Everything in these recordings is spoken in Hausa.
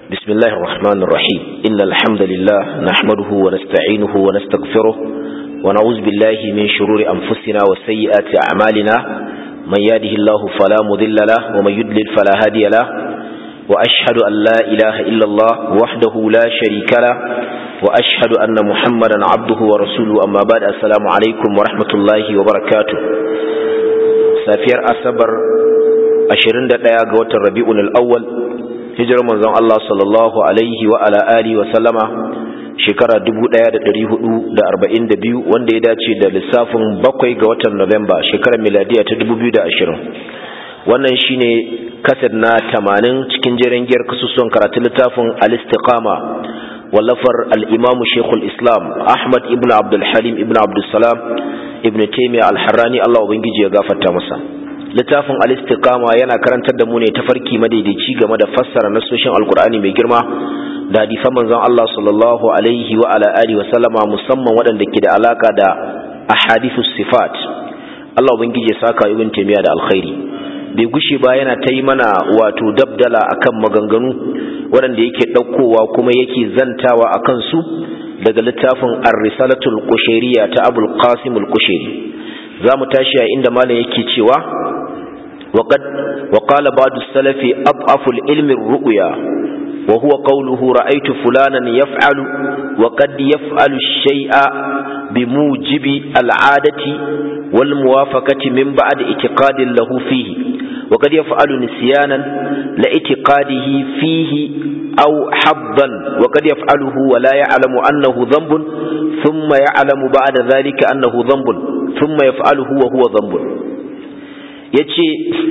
بسم الله الرحمن الرحيم إن الحمد لله نحمده ونستعينه ونستغفره ونعوذ بالله من شرور أنفسنا وسيئات أعمالنا من يهده الله فلا مضل له ومن يضلل فلا هادي له وأشهد أن لا إله إلا الله وحده لا شريك له وأشهد أن محمدا عبده ورسوله أما بعد السلام عليكم ورحمة الله وبركاته سافير أصبر 21 ga watan Rabiul Awwal hijirar manzon Allah sallallahu alaihi wa ala alihi wa sallama shekara 1442 wanda ya dace da lissafin 7 ga watan Nuwamba shekarar miladiya ta 2020 wannan shine kaset na 80 cikin jerin giyar kasusuwan karatun littafin al-istiqama wallafar al-imam Sheikhul Islam Ahmad ibn Abdul Halim ibn Abdul Salam ibn Taymiyyah al-Harrani Allah ubangiji ya gafarta masa. Littafin al-istiqama yana karantar da mu ne tafarki madaidaici game da fassara nasoshin alkur'ani mai girma da hadisan manzon Allah sallallahu alaihi wa ala alihi wa sallama musamman waɗanda ke da alaka da ahadithus sifat. Allah ubangiji ya saka ibn Taymiyyah da alkhairi. Bai gushe ba yana ta yi mana wato dabdala akan maganganu waɗanda yake ɗaukowa kuma yake zantawa akan su daga littafin ar-risalatul qushayriyya ta Abul Qasim al-Qushayri. zamu tashi a inda malam yake cewa وقال بعض السلف أضعف العلم الرؤيا وهو قوله رأيت فلانا يفعل وقد يفعل الشيء بموجب العادة والموافقة من بعد اعتقاد له فيه وقد يفعل نسيانا لاعتقاده فيه أو حظا وقد يفعله ولا يعلم أنه ذنب ثم يعلم بعد ذلك أنه ذنب ثم يفعله وهو ذنب yace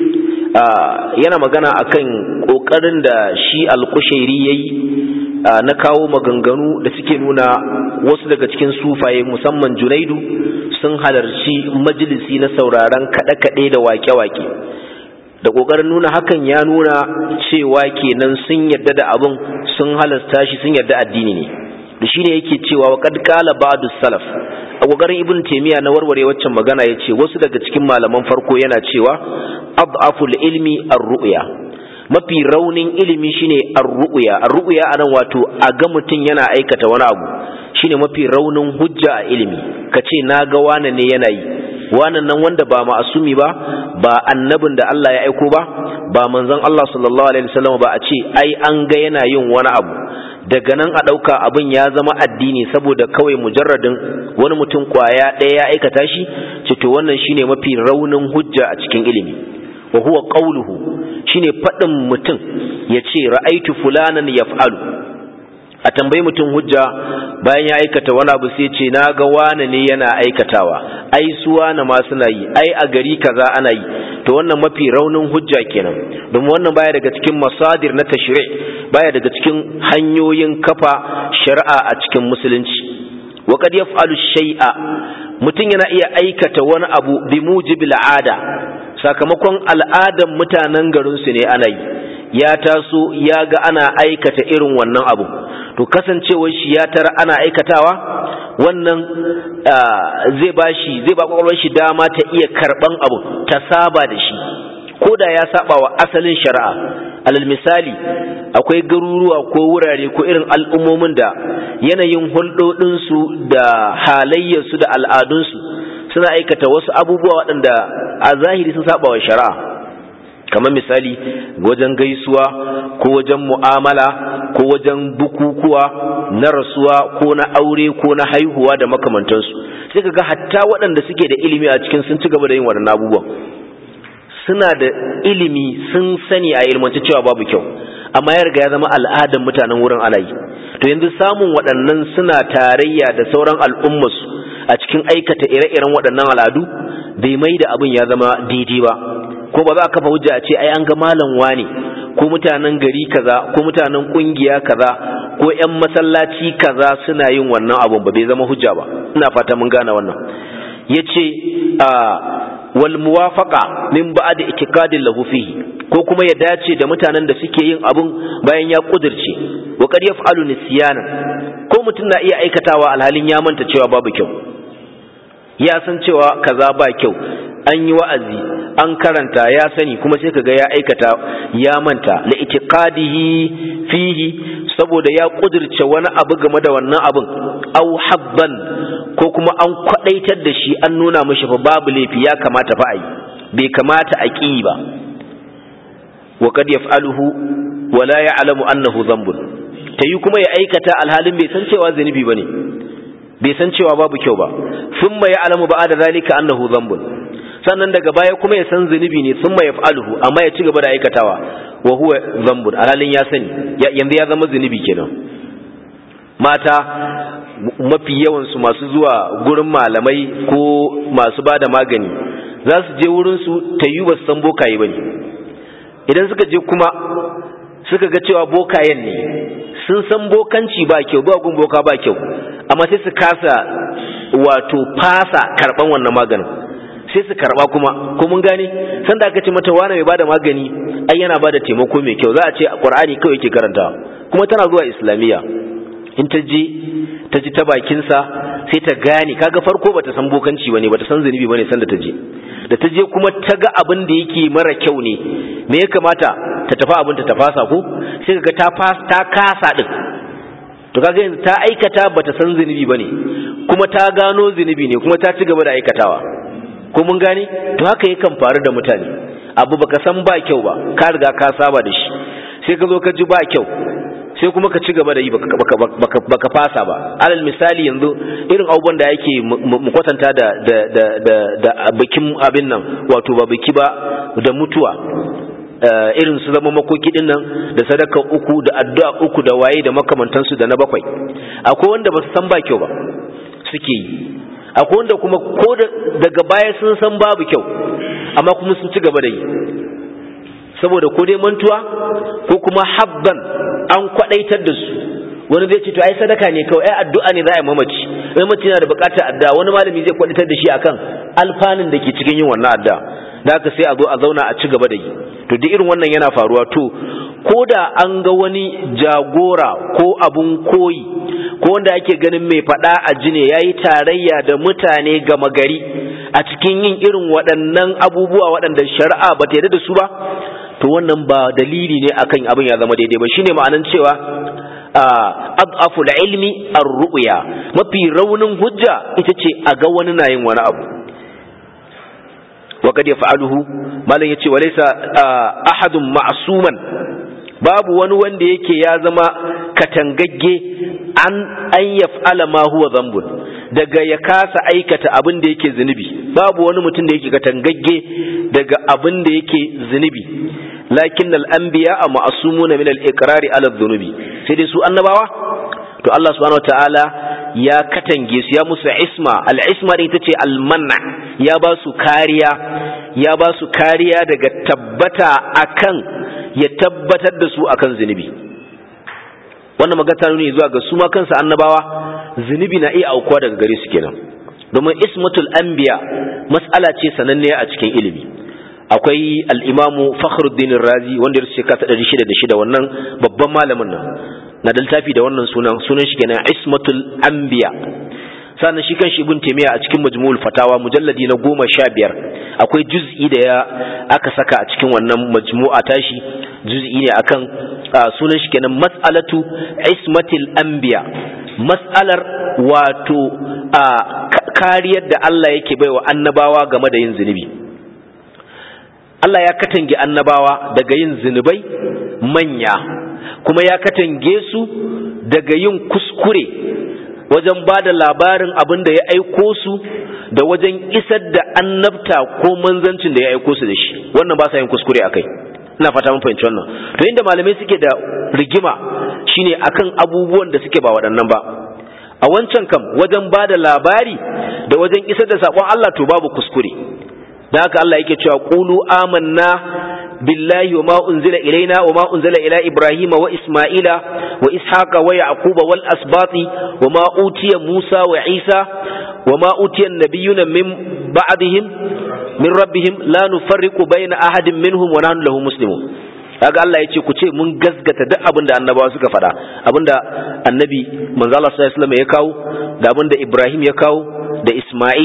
yana magana akan kokarin da shi al-Qushairi yayi na kawo maganganu da suke nuna wasu daga cikin sufaye musamman Junaidu sun halarci majalisi na sauraron kada-kade da wake-wake da kokarin nuna hakan ya nuna cewa kenan sun yarda da abun sun halasta shi sun yarda addini ne da shine yake cewa wa qad qala ba'dus salaf a kokarin ibn Taymiyyah na warware waccan magana yace wasu daga cikin malaman farko yana cewa adaful ilmi ar-ru'ya mafi raunin ilimi shine ar-ru'ya anan wato a ga mutun yana aikata wani abu shine mafi raunin hujja a ilimi kace naga wane ne yana yi wannan nan wanda ba ma'asumi ba annabin da Allah ya aiko ba manzon Allah sallallahu alaihi wasallam ba a ce ai an ga yana yin wani abu daga nan a ɗauka abin ya zama addini saboda kawai mujarradin wani mutum kwaya ɗaya ya aikata shi ce to wannan shine mafi raunin hujja a cikin ilimi wa huwa qawluhu shine faɗin mutum yace ra'aitu fulanan yaf'alu a tambayi mutum hujja bayan ya aikata wani abu sai ce na ga wane ne yana aikatawa ai su wane ma suna yi ai a gari kaza ana yi to wannan mafi raunin hujja kenan domin wannan baya daga cikin masadir na tashri' baya daga cikin hanyoyin kafa shari'a a cikin musulunci wa qad yaf'alu shay'a mutum yana iya aikata wani abu bi mujibil ada sakamakon al'adan mutanen garin su ne ana yi ya taso ya ga ana aikata irin wannan abu to kasancewar shi ya tara ana aikatawa wannan zai ba kwakwalwar shi dama ta iya karban abu ta saba da shi ko da ya saba wa asalin shari'a alal misali akwai garuruwa ko wurare ko irin al'ummomin da yanayin hulɗoɗinsu da halayyarsu da al'adunsu suna aikata wasu abubuwa waɗanda a zahiri sun saba wa shari'a kamar misali wajen gaisuwa ko wajen mu'amala ko wajen bukukuwa na rasuwa ko na aure ko na haihuwa da makamantansu sai kaga hatta waɗanda suke da ilimi a cikin sun ci gaba da yin waɗannan abubuwan suna da ilimi sun sani a ilmance cewa babu kyau amma ya riga ya zama al'adar mutanen wurin ana yi to yanzu samun waɗannan suna tarayya da sauran al'ummarsu a cikin aikata ire-iren waɗannan al'adu bai mai da abin ya zama daidai ba ko ba za a kafa hujja a ce ai an ga malam wane ko mutanen gari kaza ko mutanen kungiya kaza ko ƴan masallaci kaza suna yin wannan abun ba bai zama hujja ba ina fata mun gane wannan yace wal muwafaqa min ba'd i'tiqadin lahu fihi ko kuma ya dace da mutanen da suke yin abun bayan ya kudirce wa qad yaf'alu nisyana ko mutun na iya aikatawa alhalin ya manta cewa babu kyau ya san cewa kaza ba kyau an yi wa'azi an karanta ya sani kuma sai kaga ya aikata ya manta la itiqadihi fihi saboda ya kudirce wani abu game da wannan abin, au habban ko kuma an kwadaitar da shi an nuna mishi fa babu laifi ya kamata fa ai bai kamata a ki ba. wa kad yaf'aluhu wa la ya'lamu annahu dhanbun, tayi kuma ya aikata alhalin bai san cewa zunubi bane, bai san cewa babu kyau ba. thumma ya'lamu ba'da zalika annahu dhanbun, sannan daga baya kuma ya san zunubi ne, thumma yaf'aluhu, amma ya ci gaba da aikatawa, wa huwa dhanbun, alhalin ya sani yanzu ya zama zunubi kenan. mata mafi yawan su masu zuwa gurin malamai ko masu bada magani za su je wurin su tayi ba san bokaye bane. idan suka je kuma suka ga cewa bokayen ne, sun san bokanci ba kyau, ba gun boka ba kyau, amma sai su kasa wato fasa karban wannan maganin, sai su karba kuma. ko mun gane, sanda aka ce mata wani mai bada magani ai yana bada taimako mai kyau, za a ce Qur'ani kawai yake karantawa, kuma tana zuwa Islamiyya. in ta ji ta bakin sa sai ta gane, kaga farko bata san bokanci bane, bata san zunubi bane sanda ta je. da ta je kuma ta ga abin da yake mara kyau ne, me ya kamata ta tafi abin ta fasa ko, sai kaga ta kasa din. to kaga yanzu ta aikata bata san zunubi bane, kuma ta gano zunubi ne, kuma ta ci gaba da aikatawa. ko mun gane, to haka yakan faru da mutane. abu baka san ba kyau ba, ka riga ka saba da shi, sai ka zo ka ji ba kyau, sai kuma ka ci gaba da yi baka fasa ba. alal misali yanzu irin abubuwan da yake mu kwatanta da bikin abin nan, wato ba biki ba, da mutuwa, irin su zama makoki din nan, da sadaka uku, da addu'a uku, da waye da makamantansu, da na bakwai. akwai wanda ba su san ba kyau ba suke yi, akwai wanda kuma ko daga baya sun san babu kyau amma kuma sun ci gaba da yi, saboda ko dai mantuwa ko kuma habban an kwadaitar da su. wani zai ce to ai sadaka ne kawai, ai addu'a ne za a yi mamaci yana da bukatar addu'a, wani malami zai kwadaitar da shi akan alfanun da ke cikin yin wannan addu'a, da haka sai a zo a zauna a ci gaba da yi. to duk irin wannan yana faruwa. to ko da an ga wani jagora ko abun koyi ko wanda ake ganin mai fada a jine yayi tarayya da mutane gama gari a cikin yin irin waɗannan abubuwa waɗanda shari'a ba ta yarda da su ba, to wannan ba dalili ne akan abin ya zama daidai ba. shine ma'anan cewa adhafu ilmi ar-ru'ya, mafi raunin hujja ita ce a ga wani na yin wani abu. wa kad yaf'aluhu, malan yace walaysa ahadun ma'suman, babu wani wanda yake ya zama katangagge an yaf'ala ma huwa dhanbun, daga ya kasa aikata abin da yake zunubi. babu wani mutum da yake katangagge daga abin da yake zunubi. lakin al-anbiya ma'sumuna min al-iqrari ala dhunubi, sai dai su annabawa to Allah subhanahu wataala ya katange su, ya musu isma. al-isma ita ce al-man'a, ya ba su kariya daga tabbata akan, ya tabbatar da su akan zunubi. wannan magana ne zuwa ga su ma kansu annabawa, zunubi na iya aukuwa daga gare su kenan, domin ismatul anbiya mas'ala ce sananne a cikin ilimi. akwai al-imamu Fakhruddin Razi wanda ya rubuta shekara 606, wannan babban malamin nan na da littafi da wannan sunan shi kenan, ismatul anbiya. sannan shi kan shi Ibn Taymiyyah a cikin Majmu'ul Fatawa mujalladi na 15 akwai juz'i da aka saka a cikin wannan majmu'a tashi, juz'i ne akan sunan shi kenan mas'alatu ismatil anbiya, mas'alar wato kariyar da Allah yake baiwa annabawa game da yin zunubi. Allah ya katange annabawa daga yin zunubai manya, kuma ya katange su daga yin kuskure wajen ba da labarin abin da ya aiko su, da wajen isar da annabta ko manzancin da ya aiko su da shi. wannan ba sa yin kuskure akai. ina fata mun fahimci wannan. to inda malamai suke da rigima shine akan abubuwan da suke ba waɗannan ba. a wancan kam wajen ba da labari da wajen isar da sakon Allah to babu kuskure. da haka Allah yake cewa qulu amanna billahi wa ma unzila ilaina wa ma unzila ila ibrahima wa isma'ila wa ishaqa wa yaquba wal asbati wa ma utiya musa wa isa wa ma utiya an-nabiyyuna min ba'dihim min rabbihim la nufarriqu bayna ahadin minhum wa nahnu lahu muslimun. kaga Allah yace ku ce mun gasgata duk abinda annabawa suka faɗa, abinda annabi manzo Allah sallallahu alaihi wasallam ya kawo, da abinda Ibrahim ya kawo, da Isma'il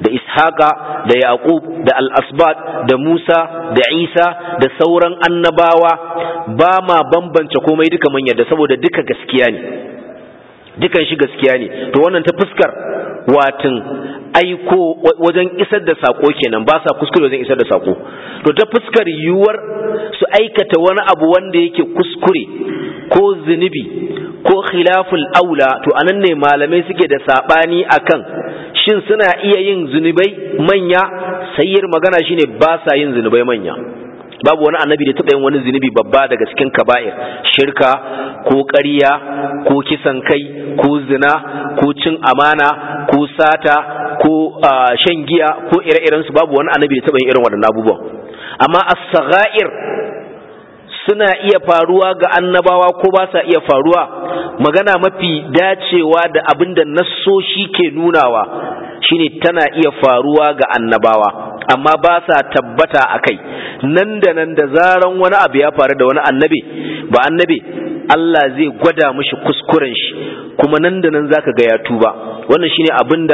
da Ishaqa da Yaqub da al-asbat da Musa da Isa da sauran annabawa ba ma bambance komai duka mun yarda saboda duka gaskiya ne, dukan shi gaskiya ne. To wannan ta fuskar watin aiko wajen isar da sako kenan, ba sa kuskure wajen isar da sako. To ta fuskar yiwuwar su aikata wani abu wanda yake kuskure ko zunubi ko khilaful aula, to anan ne malamai suke da sabani akan shin suna iya yin zunubai manya. Sayyar magana shine ba sa yin zunubai manya. Babu wani annabi da taɓa yin wani zunubi babba daga cikin kaba'ir, shirka ko ƙarya ko kisan kai ko zina ko cin amana ko sata ko shan giya ko ire-iren su. Babu wani annabi da taɓa yin irin waɗannan abubuwan. Amma as-sagha'ir suna iya faruwa ga annabawa ko ba sa iya faruwa. Magana mafi dacewa da abinda nassoshi ke nunawa shine tana iya faruwa ga annabawa, amma ba sa tabbata akai. Nan da nan da zaran wani abu ya faru da wani annabi, ba annabi, Allah zai gwada mishi kuskuren shi, kuma nan da nan zaka ga ya tuba. Wannan shine abinda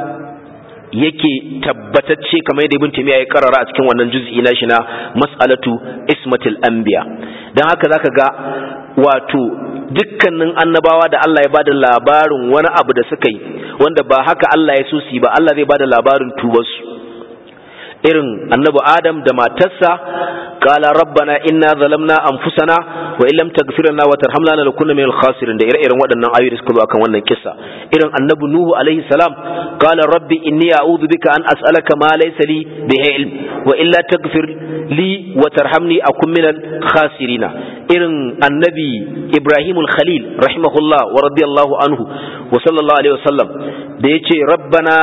yake tabbatacce kamar yadda Ibn Taymiyyah ya karara a cikin wannan juz'i na shi na mas'alatu ismatil anbiya. Dan haka zaka ga wato dukkanin annabawa da Allah ya bada labarin wani abu da suka yi wanda ba haka Allah ya so su yi ba, Allah zai bada labarin tubarsu. Irin annabi Adam da matarsa, qala rabbana inna zalamna anfusana wa illam taghfir lana wa tarhamna lanakunna minal khasirin, da ire-iren waɗannan ayoyi da suka zo akan wannan kissa. Irin annabi Nuhu alaihi salam, qala rabbi inni a'udhu bika an as'alaka ma laysa li bihi ilm wa illa taghfir li wa tarhamni akun minal khasirina. Irin annabi Ibrahim al-Khalil rahimahullah wa radiyallahu anhu wa sallallahu alaihi wasallam da yace rabbana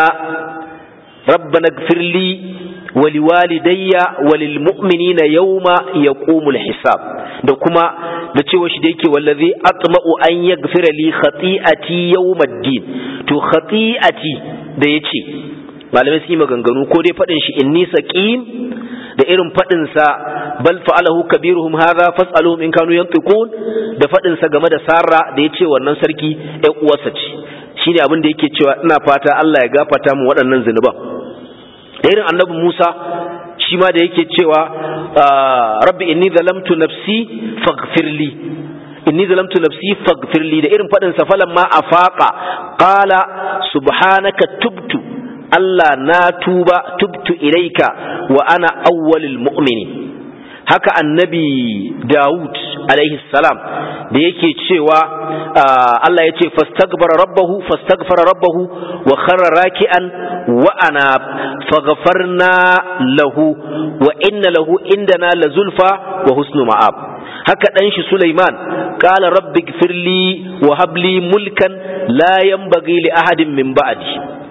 ighfir li waliwalidayya walilmu'minina yawma yaqumul hisab, da kuma da cewa shi da yake wallazi atma'u an yaghfira li khati'ati yawmaddin. To khati'ati da yace malamai su yi maganganu, ko dai fadin shi inni saqim da irin fadin sa bal fa'alahu kabiruhum hadha fas'aluhum in kanu yantiqun, da fadin sa game da Sarra da yace wannan sarki ɗan uwarsa ce. Shine abin da yake cewa ina fata Allah ya gafarta mu waɗannan zinuban. Da irin annabi Musa shi ma da yake cewa rabbi inni zalamtu nafsi faghfirli, inni zalamtu nafsi faghfirli, da irin fadin sa falamma afaqa qala subhanaka tubtu, Allah na tuba, tubtu ilaika wa ana awwalul mu'minin. Haka annabi Dawud alaihi salam da yake cewa Allah ya ce fastaghfara rabbahu wa kharra raki'an wa ana faghfarna lahu wa inna lahu indana lazulfa wa husnu ma'ab. Haka dan shi Sulaiman qala rabbi ighfirli wa habli mulkan la yanbaghi li ahadin min ba'di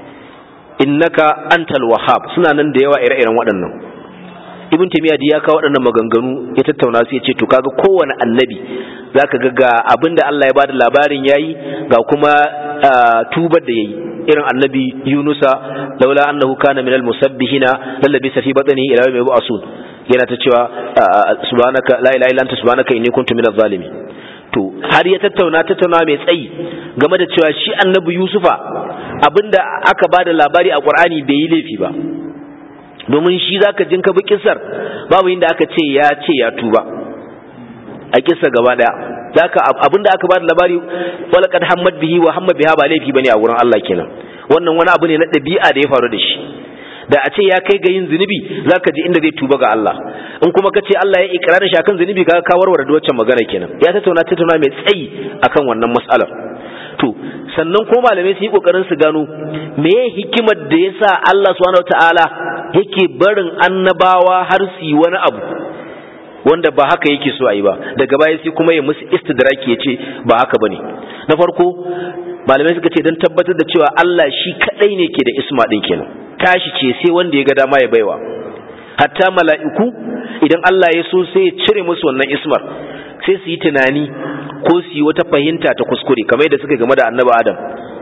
innaka antal wahhab. Suna nan da yawa ire-iren waɗannan. Ibn Taymiyyah ya kawo waɗannan maganganu ya tattauna su, ya ce to kaga kowane annabi zaka ga abinda Allah ya bada labarin yayi, ga kuma tubar da yayi. Irin annabi Yunusa laula annahu kana minal musabbihina lallabi fi batnihi ila yawmi yub'asun, yana ta cewa subhanaka la ilaha illa anta subhanaka inni kuntu minaz zalimin. To har ya tattauna mai tsayi game da cewa shi annabi Yusufa abinda aka bada labari a Qur'ani bai yi laifi ba, domin shi zaka jin ka bi kissar babu inda aka ce ya tuba a kissa gaba daya. Zaka abinda aka bada labari walaqad hammad bihi wa hamma biha ba laifi bane a wurin Allah kenan. Wannan wani abu ne na dabi'a da ya faru da shi. Da a ce ya kai ga yin zunubi zaka ji inda zai tuba ga Allah. In kuma kace Allah ya ikrarin shi akan zunubi kaga ka warware da waccan magana kenan. Ya tattauna mai tsayi akan wannan mas'alar. To sannan ko malamai su yi kokarin su gano meye hikimar da yasa Allah subhanahu wataala yake barin annabawa har su yi wani abu wanda ba haka yake so a yi ba, daga baya sai kuma ya musu istidraki ya ce ba haka bane. Na farko malamai suka ce don tabbatar da cewa Allah shi kadai ne ke da isma din kenan, tashi ce sai wanda ya ga dama ya baiwa. Hatta mala'iku idan Allah ya so sai ya cire musu wannan ismar, sai su yi tunani ko su yi wata fahimta ta kuskure kamar yadda suka game da annabi Adam.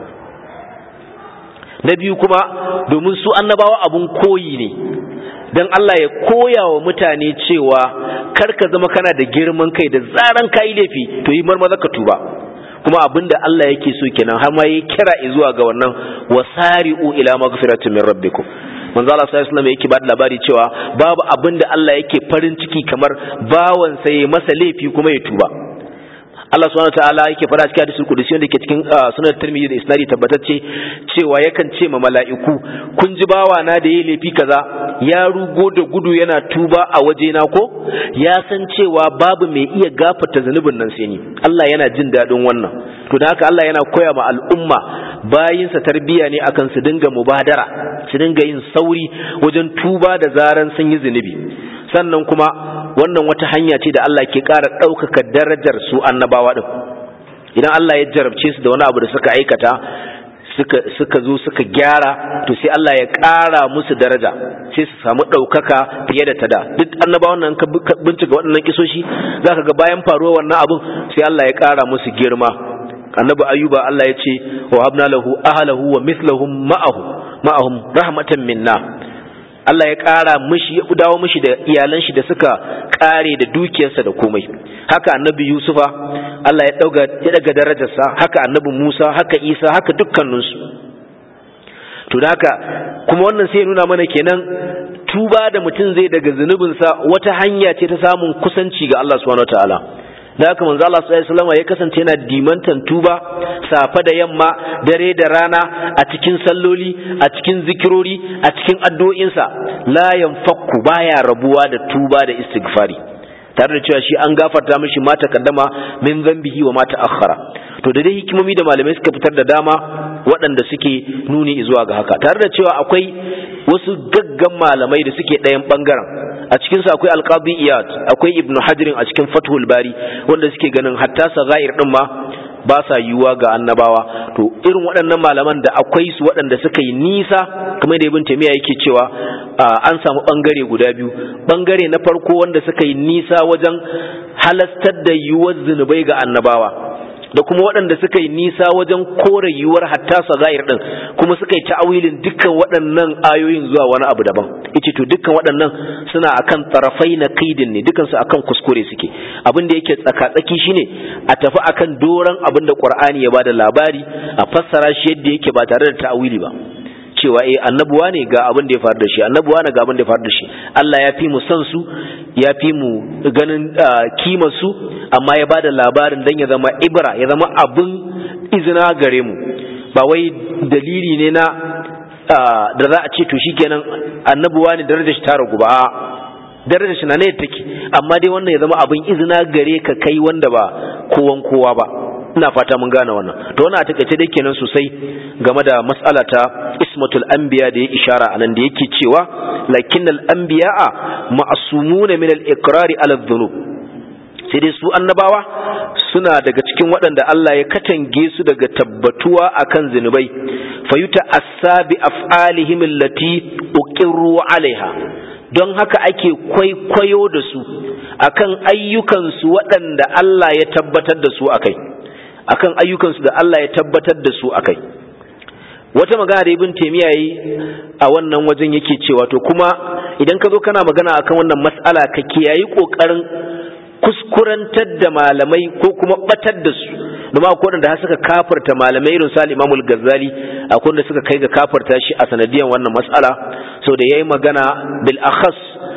Na biyu kuma domin su annabawa abun koyi ne, don Allah ya koya wa mutane cewa kar ka zama kana da girman kai da zaran ka yi laifi to yi marmaza ka tuba. kuma abinda Allah yake so kenan har ma yayi kira zuwa ga wannan wasari'u ila maghfiratin min rabbikum. manzo Allah sallallahu alaihi wasallam yake ba da labari cewa babu abinda Allah yake farin ciki kamar bawan sai masa laifi kuma ya tuba. Allah subhanahu wataala yake fara cikin hadisul qudsi wanda yake cikin sunan Tirmidhi da isnadi tabbatacce cewa yakan ce ma mala'iku kun ji bawa na da yayi laifi kaza ya rugo da gudu yana tuba a waje na ko ya san cewa babu mai iya gafarta zanubin nan sai ni. Allah yana jin dadin wannan. To da haka Allah yana koya ma al'umma bayinsa tarbiya ne akan su dinga mubadara, su dinga yin sauri wajen tuba da zaran sun yi zunubi. Sannan kuma wannan wata hanya ce da Allah ke ƙara ɗaukaka darajar su annabawa ɗin. Idan Allah ya jarabce su da wani abu da suka aikata suka zo suka gyara, to sai Allah ya ƙara musu daraja, sai su samu ɗaukaka fiye da tada. Duk annabawan nan ka bincika waɗannan kisoshi za ka ga bayan faruwar wannan abun sai Allah ya ƙara musu girma. Annabi Ayyuba Allah ya ce wa habna lahu ahlahu wa mithlahum ma'ahum rahmatan minna. Allah ya ƙara mishi, ya dawo mishi da iyalan shi da suka ƙare da dukiyarsa da komai. Haka annabi Yusufa Allah ya daga darajarsa, haka annabi Musa, haka Isa, haka dukkaninsu. To da haka kuma wannan sai nuna mana kenan tuba da mutum zai daga zunubinsa wata hanya ce ta samun kusanci ga Allah subhanahu wataala. Da haka manzo Allah sallallahu alaihi wasallam ya kasance yana dimantan tuba safa da yamma, dare da rana, a cikin salloli, a cikin zikirori, a cikin addu'o'insa. La yanfakku, baya rabuwa da tuba da istighfari, tare da cewa shi an gafarta mishi ma takaddama min dhanbihi wa ma ta'akhkhara. To da dai hikimomi da malamai suka fitar da dama waɗanda suke nuni zuwa ga haka, tare da cewa akwai wasu gaggan malamai da suke ɗayan ɓangaren. A cikinsu akwai alqadi iyad, akwai ibn hajirin a cikin fathul bari, wanda suke ganin hatta sagair ɗin ma ba sa yiwuwa ga annabawa. To irin waɗannan malaman da akwai su waɗanda suka yi nisa, kamar da ibn taymiya yake cewa an samu ɓangare guda biyu. Ɓangare na farko wanda suka yi nisa wajen halastar da yiwuwar zunubai ga annabawa, da kuma waɗanda suka yi nisa wajen kore yiwuwar hatta sagair din, kuma suka yi ta'awilin dukkan waɗannan ayoyin zuwa wani abu daban. Yace to dukkan waɗannan suna akan tarafai na qaidin ne, dukkan su akan kuskure suke. Abin da yake tsaka-tsaki shine a tafi akan doran abin da Qur'ani ya bada labari, a fassara shi yadda yake ba tare da ta'awili ba. Cewa annabuwa ne ga abin da ya faru da shi, annabuwa ne ga abin da ya faru da shi. Allah ya fi mu san su, ya fi mu ganin kimar su, amma ya bada labarin dan ya zama ibra, ya zama abin izina gare mu. Ba wai dalili ne na da za a ce to shikenan annabuwa ne darajar shi ta ragu ba. Darajar shi na ne take, amma dai wannan ya zama abin izina gare ka kai wanda ba kowan kowa ba. Ina fata mun gane wannan. To wannan a takeice dai kenan sosai game da mas'ala ta ismatul anbiya da ya ishara anan, da yake cewa lakinnal anbiya'a ma'sumuna min al-iqrari ala dhunub. Sai dai su annabawa suna daga cikin waɗanda Allah ya katange su daga tabbatuwa akan zinubai, fayuta asabi af'alihim allati uqirru alaiha. Don haka ake kwaikwayo da su akan ayyukansu waɗanda Allah ya tabbatar da su akai, akan ayyukansu da Allah ya tabbatar da su akai. Wata magana da Ibn Taymiyyah yi a wannan wajen yake cewa to kuma idan ka zo kana magana akan wannan mas'ala ka kiyayi kokarin kuskurantar da malamai ko kuma batar da su, domin akwai wanda suka kafarta malamai irin su Imam al-Ghazali, akwai wanda suka kai ga kafarta shi a sanadiyan wannan mas'ala, so da yayi magana bil akhas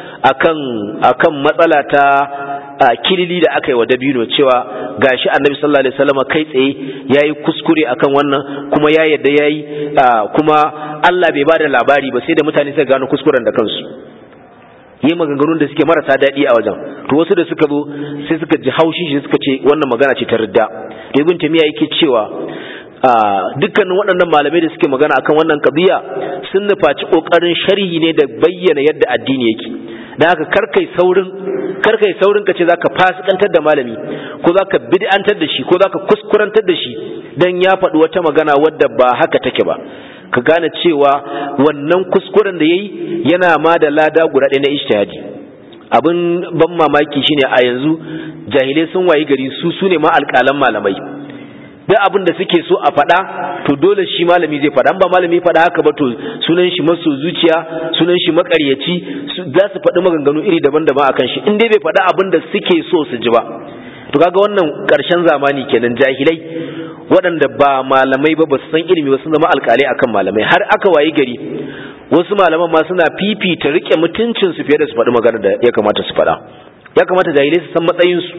akan matsala ta kilili da aka yi wa dabino, cewa gashi annabi sallallahu alaihi wasallam kai tsaye yayi kuskure akan wannan, kuma ya yadda yayi, kuma Allah bai bada labari ba sai da mutane suka gano kuskuren da kansu. Yi maganganun da suke marasa daɗi a wajen, to wasu da suka zo sai suka ji haushi shi, suka ce wannan magana ce ta ridda. Ibn Taymiyyah yake cewa dukkanin waɗannan malamai da suke magana akan wannan qadiya sun nufaci kokarin sharhi ne da bayyana yadda addini yake. Da haka karkai saurin ka ce zaka fasikantar da malami, ko zaka bid'antar da shi, ko zaka kuskurantar da shi dan ya faɗi wata magana wadda ba haka take ba. Ka gane cewa wannan kuskuren da yayi yana ma da lada guda ɗaya na ijtihadi. Abin ban mamaki shine a yanzu jahilai sun wayi gari su ne ma alƙalan malamai. Duk abin da suke so a faɗa to dole shi malami zai faɗa, ba malami faɗa haka ba to sunan shi maso zuciya, sunan shi makaryaci, za su faɗi maganganu iri daban-daban akan shi in dai bai faɗa abin da suke so su ji ba. To kaga wannan ƙarshen zamani kenan, jahilai waɗanda ba malamai ba su san ilimi ba sun zama alƙalai akan malamai, har aka wayi gari wasu malaman ma suna fifita rike mutuncin su fiye da su faɗi magana da ya kamata su faɗa. Ya kamata jahilai su san matsayin su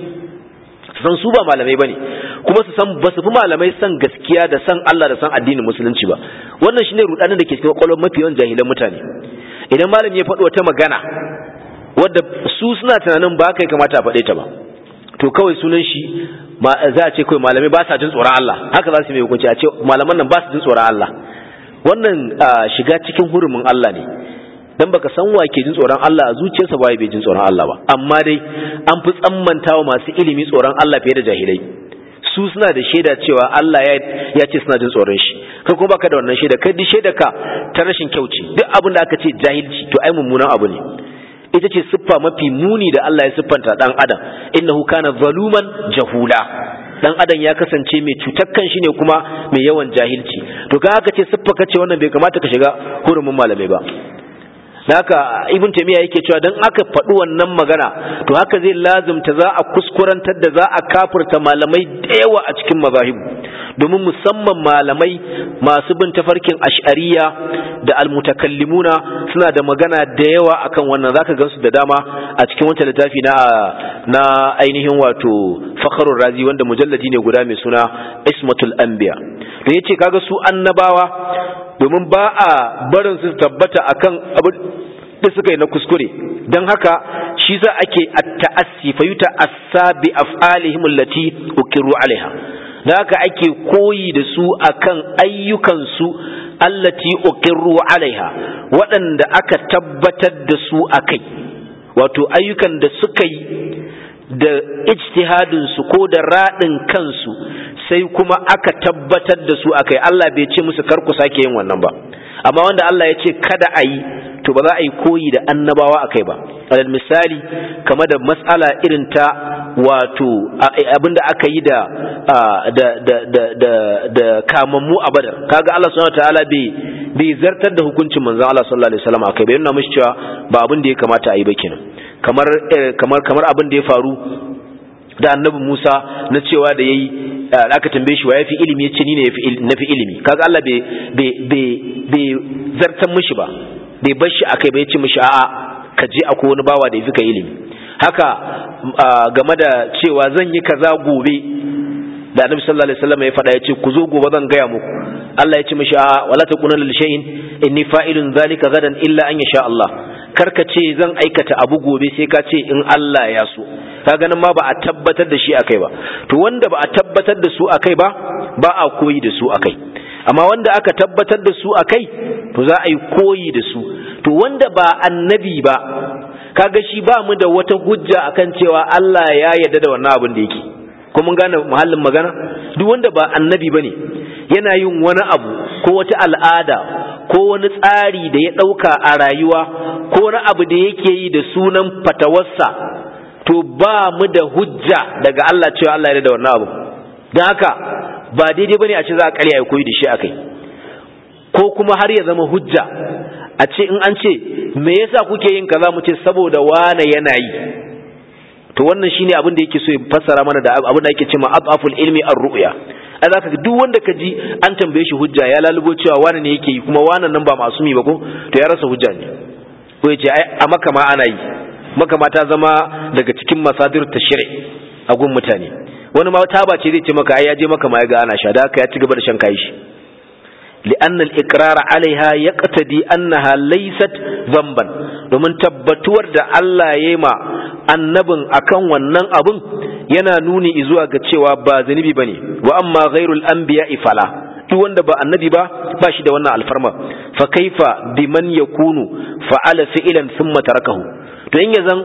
san su ba malamai bane, kuma su san ba su fi malamai san gaskiya da san Allah da san addinin musulunci ba. Wannan shine rudanin da ke cikin kwakwalwar mafi yawan jahilan mutane. Idan malami ya faɗi wata magana wadda su suna tunanin ba kai kamata a faɗe ta ba, to kawai sunan shi za a ce kawai malamai ba sa jin tsoron Allah, haka za su mai hukunci a ce malaman nan ba su jin tsoron Allah. Wannan shiga cikin hurumin Allah ne, dan baka san wa ke jin tsoron Allah a zuciyarsa ba bai jin tsoron Allah ba. Amma dai an fi tsammantawa masu ilimi tsoron Allah fiye da jahilai. Su suna da shaida cewa Allah ya ce suna jin tsoron shi, kai kuma baka da wannan shaida, kai duk shaida ka ta rashin kyauci. Duk abin da aka ce jahilci to ai mummunan abu ne. Ita ce siffa mafi muni da Allah ya siffanta dan adam, innahu kana zaluman jahula. Dan adam ya kasance mai cutar kanshi ne kuma mai yawan jahilci. To ka haka ce siffa kace wannan bai kamata ka shiga hurumin malamai ba. Haka Ibn Taymiyyah yake cewa dan aka faɗi wannan magana to haka zai lazumta za a kuskurantar da za a kafirta malamai da yawa a cikin mazahibu, domin musamman malamai masu bin tafarkin ash'ariya da almutakallimuna suna da magana da yawa akan wannan. Zaka gansu da dama a cikin wancan littafi na ainihin wato Fakhrur Razi wanda mujalladi ne guda mai suna Ismatul Anbiya. Da yace kaga su annabawa domin ba a barin su tabbata akan abin da suka yi na kuskure, don haka shi za ake at-ta'assi fa yuta'assa bi af'alihim allati ukiru alaiha. Da haka ake koyi da su akan ayyukan su allati ukiru alaiha, waɗanda aka tabbatar da su akai, wato ayyukan da suka yi da ijtihadin su ko da radin kansu sai kuma aka tabbatar da su akai. Allah bai ce musu kar ku sake yin wannan ba, amma wanda Allah ya ce kada a yi to ba za a yi koyi da annabawa akai ba. Alal misali kamar da mas'ala irin ta wato abinda aka yi da kamammu a Badar, kaga Allah subhanahu wataala bai zartar da hukuncin manzon Allah sallallahu alaihi wasallam akai bai nuna mishi cewa ba abin da ya kamata a yi ba kenan. kamar abin da ya faru da annabi Musa na cewa da yayi aka tambaye shi wa yafi ilimi yace ni ne nafi ilimi. Kaga Allah bai zartan mishi ba, bai bar shi akai ba, yace mishi a'a ka je akwai wani bawa da yafi ka ilimi. Haka game da cewa zan yi kaza gobe da annabi sallallahu alaihi wasallam ya faɗa yace ku zo gobe zan gaya muku. Allah ya ce mishi a'a wala takuna lil shay'in inni fa'ilun zalika gadan illa an yasha Allah. Karka ce zan aikata abu gobe sai ka ce in Allah ya so. Kaga nan ma ba a tabbatar da shi akai ba. To wanda ba a tabbatar da su akai ba a koyi da su akai. Amma wanda aka tabbatar da su akai to za a yi koyi da su. To wanda ba annabi ba kaga shi ba mu da wata hujja akan cewa Allah ya yarda da wannan abin da yake. Ko mun gane muhallin magana? Duk wanda ba annabi bane yana yin wani abu ko wata al'ada ko wani tsari da ya ɗauka a rayuwa ko wani abu da yake yi da sunan fatawarsa, to ba mu da hujja daga Allah cewa Allah ya da wannan abu. Don haka ba daidai bane a ce za a ƙarya ya koyi da shi akai, ko kuma har ya zama hujja a ce in an ce me yasa kuke yin kaza mu ce saboda wane yana yi. To wannan shine abin da yake so ya fassara mana da abin da yake cewa adaful ilmi ar-ru'ya. ai zaka ga duk wanda ka ji an tambaye shi hujja ya lalubo cewa wani ne yake yi kuma wannan nan ba masumi ba ko to ya rasa hujja ne, ko yace ai a Makka ma ana yi, Makka ma ta zama daga cikin masadir tashri' a gun mutane. Wani ma taba ce zai ce maka ai ya je Makka ma ya ga ana sha, da haka ya ci gaba da shan kai shi. لأن الإقرار عليها يقتدي أنها ليست ذنبا domin tabbatuwar da Allah ya yi ma annabin akan wannan abun yana nuni zuwa ga cewa ba zunubi bane. Wa amma ghairul anbiya fala, duk wanda ba annabi ba shi da wannan alfarma. Fa kaifa biman yakunu fa'ala fi'lan thumma tarakahu. To in yazan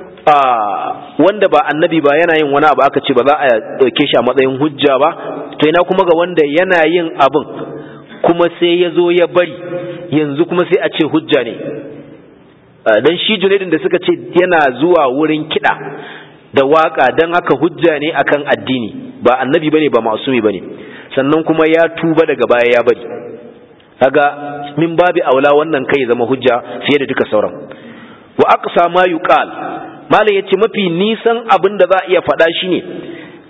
wanda ba annabi ba yana yin wani abu aka ce ba za a dauke shi a matsayin hujja ba, to ina kuma ga wanda yana yin abun kuma sai ya zo ya bari, yanzu kuma sai a ce hujja ne. Dan shi Junaidin da suka ce yana zuwa wurin kiɗa da waka dan haka hujja ne akan addini, ba annabi bane ba masumi bane, sannan kuma ya tuba daga baya ya bari. Kaga min babi aula wannan kai zama hujja fiye da duka sauran. Wa aqsa ma yuqal, malai yace mafi nisan abin da za a iya faɗa shine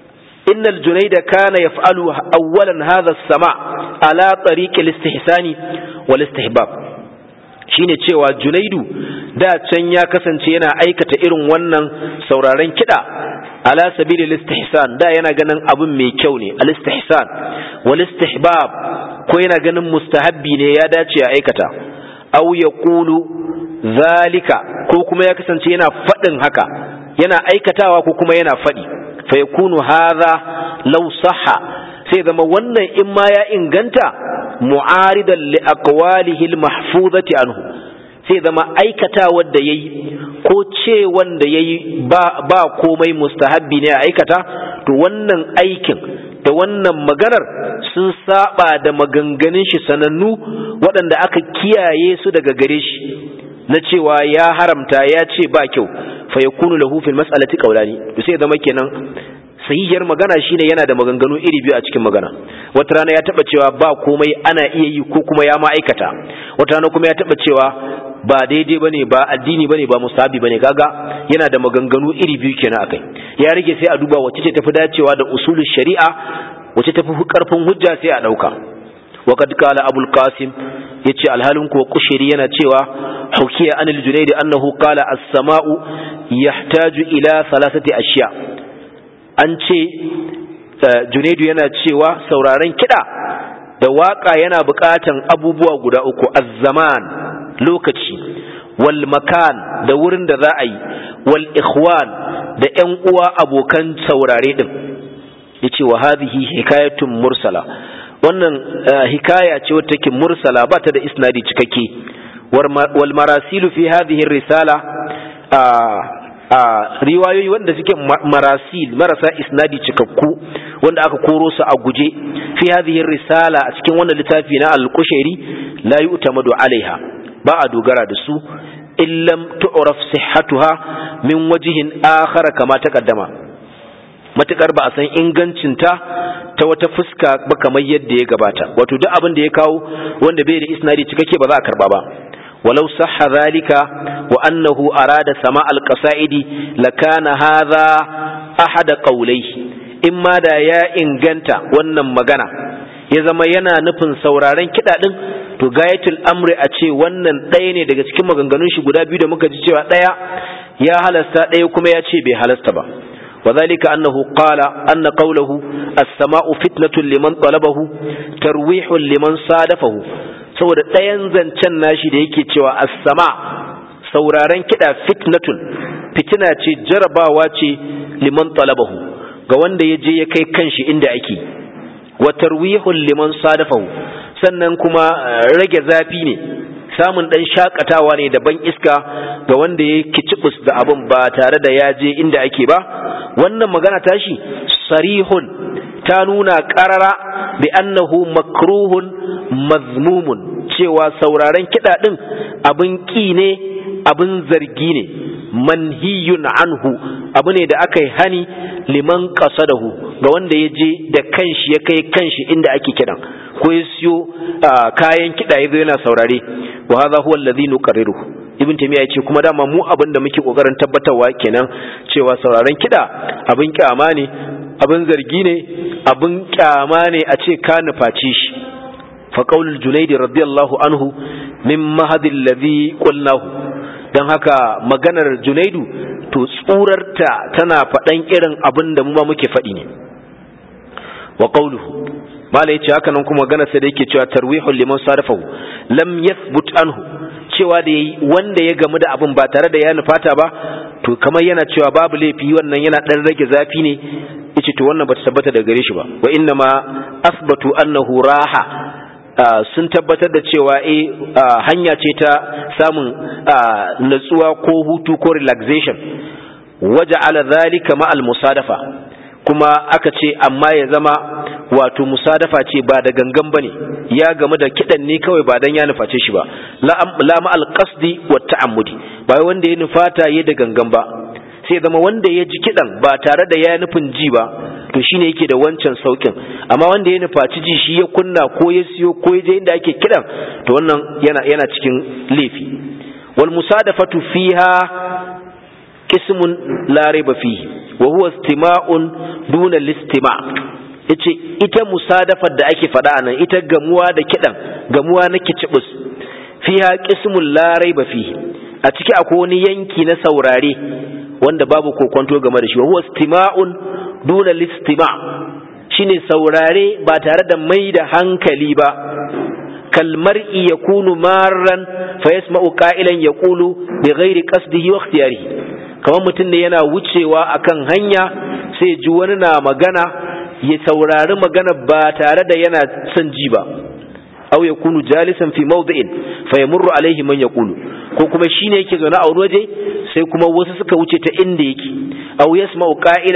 innal junayda kana yaf'alu awwalan hadha as-sama' ala tariq al-istihsani wal istihbab shine cewa junaidu da can ya kasance yana aikata irin wannan sauraron kida ala sabili al-istihsan da yana ganin abun mai kyau ne al-istihsan wal istihbab ko yana ganin mustahabbi ne ya dace ya aikata aw yaqulu zalika ko kuma ya kasance yana fadin haka yana aikatawa ko kuma yana fadi fa yakunu hadha law sahha sai zama wannan in ma ya inganta mu'aridan li aqwalihi al-mahfuzati anhu sai zama aikatawa da yayi ko ce wanda yayi ba komai mustahabbi ne a aikata to wannan aikin da wannan maganar sun saba da maganganun shi sanannu waɗanda aka kiyaye su daga gare shi na cewa ya haramta ya ce ba kyau fa yakunu lahu fil mas'alati qawlani to sai zama kenan sahihiyar magana shine yana da maganganu iri biyu a cikin magana wata rana ya taba cewa ba komai ana iya yi ko kuma ya ma aikata wata rana kuma ya taba cewa ba daidai bane ba addini bane ba musabi bane kaga yana da maganganu iri biyu kenan akai ya rage sai a duba wacce ce tafi dacewa da usulul shari'a wacce tafi karfin hujja sai a dauka وقد قال أبو القاسم يتي الهالنك وقشري ينتيوا حكي عن الجنيد أنه قال السماء يحتاج إلى 3 أشياء أنتي جنيد ينتيوا سورارين كده da waka yana bukatan abubuwa guda uku az-zaman lokaci wal makan da wurin da za a yi wal ikhwan da ƴan uwa abokan saurare din yace wa hadhihi hikayatun mursala wannan hikaya ce wacce take mursala ba ta da isnadi cikakke wal marasilu fi hadhihi risala riwayoyi wanda suke marasil marasa isnadi cikakku wanda aka koro su a guje fi hadhihi risala a cikin wannan littafi na al-Qushairi la yu'tamadu alaiha ba a dogara da su illam tu'raf sihhatuha min wajhin akhar kama taqaddama matukar ba a san ingancinta ta wata fuska ba kamar yadda ya gabata wato duk abin da ya kawo wanda bai da isnadi cikakke ba za a karba ba walau sahha zalika wa annahu arada sama al-qasaidi lakana hadha ahad qawlayhi imma da ya inganta wannan magana ya zama yana nufin sauraron kida din to gayatul amri a ce wannan ɗaya ne daga cikin maganganun shi guda biyu da muka ji cewa ɗaya ya halasta ɗaya kuma ya ce bai halasta ba وذلك أنه قال أن قوله السماء فتنة لمن طلبه ترويح لمن صادفه saboda ɗayan zancen nashi da yake cewa as-sama sauraren kiɗa fitnatun fitina ce jarabawa ce liman talabahu ga wanda ya je ya kai kanshi inda ake wa tarwihun liman sadafahu sannan kuma rage zafi ne samun dan shakatawa ne da ban iska ga wanda ya kicibus da abin ba tare da ya je inda ake ba wannan magana tashi sarihun ta nuna qarara bi annahu makruhun mazmumun cewa sauraren kida din abin ki ne abin zargi ne manhiyun anhu abu ne da aka yi hani liman qasadahu ga wanda ya je da kanshi ya kai kanshi inda ake kidan ko ya siyo kayan kida yazo yana saurare wa hadha huwa alladhi nuqarriruhu ibn taymiya yace kuma dama mu abin da muke kokarin tabbatarwa kenan cewa sauraren kida abin kyama ne abin zargi ne abin kyama ne a ce ka nufaci shi fa qaulul junayd radiyallahu anhu min mahadil ladhi qulnahu dan haka maganar junaidu to tsurarta tana fadan irin abin da mu ma muke fadi ne wa qauluhu mala yace haka nan kuma magana sai da yake cewa tarwihul liman sarafahu lam yathbut anhu cewa da yayi wanda ya gamu da abin ba tare da ya nufata ba to kamar yana cewa babu laifi wannan yana dan rage zafi ne yace to wannan bata tabbata daga gare shi ba wa inna ma asbatu annahu raha sun tabbatar da cewa hanya ce ta samun natsuwa ko hutu ko relaxation waja'ala dhalika ma al-musadafa kuma aka ce amma ya zama wato musadafa ce ba da gangan bane ya gamu da kidan ne kawai ba dan ya nuface shi ba la ma al-qasdi wa ta'ammudi ba wanda ya nufata ya da gangan ba sai zama wanda ya ji kidan ba tare da ya nufin ji ba to shine yake da wancan saukin amma wanda ya nufaci ji shi ya kunna ko ya siyo ko ya je inda ake kidan to wannan yana cikin laifi wal musadafatu fiha qismun la raiba fihi wa huwa istima'un duna al-istima' yace ita musadafar da ake faɗa anan ita gamuwa da kidan gamuwa na kicibus fiha qismun la raiba fihi a ciki akwai wani yanki na saurare wanda babu kokonto game da shi wa huwa istima'un duna al-istima' shine saurare ba tare da mai da hankali ba kalmar'i yakunu marran fa yasma'u qa'ilan yaqulu bighairi qasdihi wa ikhtiyarihi kamar mutum ne yana wucewa akan hanya sai ji wani na magana ya saurari magana ba tare da yana son ji ba aw yakunu jalisan fi mawdi'in fa yamurru alayhi man yaqulu ko kuma shine yake zaune a waje sai kuma wasu suka wuce ta inda yake aw yasma'u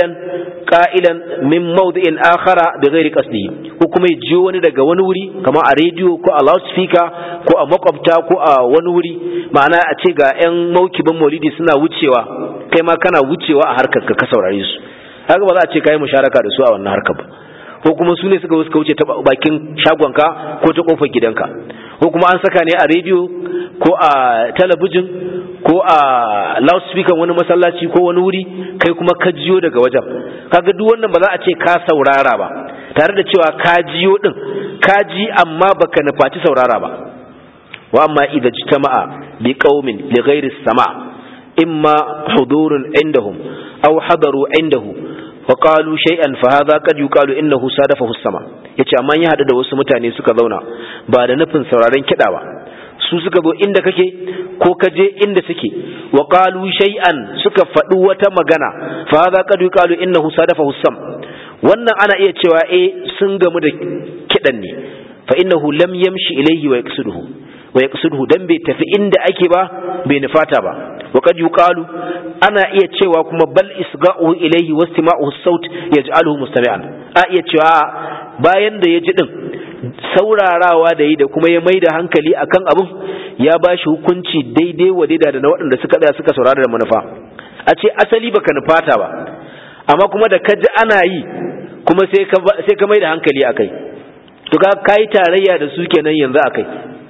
qa'ilan min mawdi'in akhara bighairi qasdihi ko kuma ya ji wani daga wani wuri kamar a radio ko a loudspeaker ko a makwabta ko a wani wuri ma'ana a ce ga ƴan maukiban maulidi suna wucewa kai ma kana wucewa a harkar ka saurare su haka ba za a ce kai musharaka da su a wannan harkar ba ko kuma su ne suka wuce ta bakin shagonka ko ta kofar gidanka ko kuma an saka ne a radio ko a talabijin ko a loudspeaker wani masallaci ko wani wuri kai kuma ka jiyo daga wajen kaga duk wannan ba za a ce ka saurara ba tare da cewa ka jiyo din ka ji amma baka nufaci saurara ba wa amma idza jitama'a bi qaumin li ghairi sama' imma hudurun indahum aw hadaru indahu وقالوا شيئا فهذا قد يقال انه صادفه السماء yace amma ya hadu da wasu mutane suka zauna ba da nufin sauraron kida ba su suka zo inda kake ko kaje inda suke wa qalu shay'an suka faɗi wata magana fa hadha qad yuqalu innahu sadafahu sam wannan ana iya cewa sun gamu da kidan ne fa innahu lam yamshi ilayhi wa yaqsiduhu dan bai tafi inda ake ba bai nufata ba wa qad yuqalu ana iya cewa kuma bal isga'uhu ilayhi wastima'uhu as-saut yaj'aluhu mustami'an a iya cewa bayan da ya ji din saurarawa da yi da kuma ya maida hankali akan abun ya bashi hukunci daidai wa daida da na waɗanda suka tsaya suka saurara da manufa a ce asali baka nufata ba amma kuma da kaji ana yi kuma sai ka maida hankali akai to ka kai tarayya da su kenan yanzu akai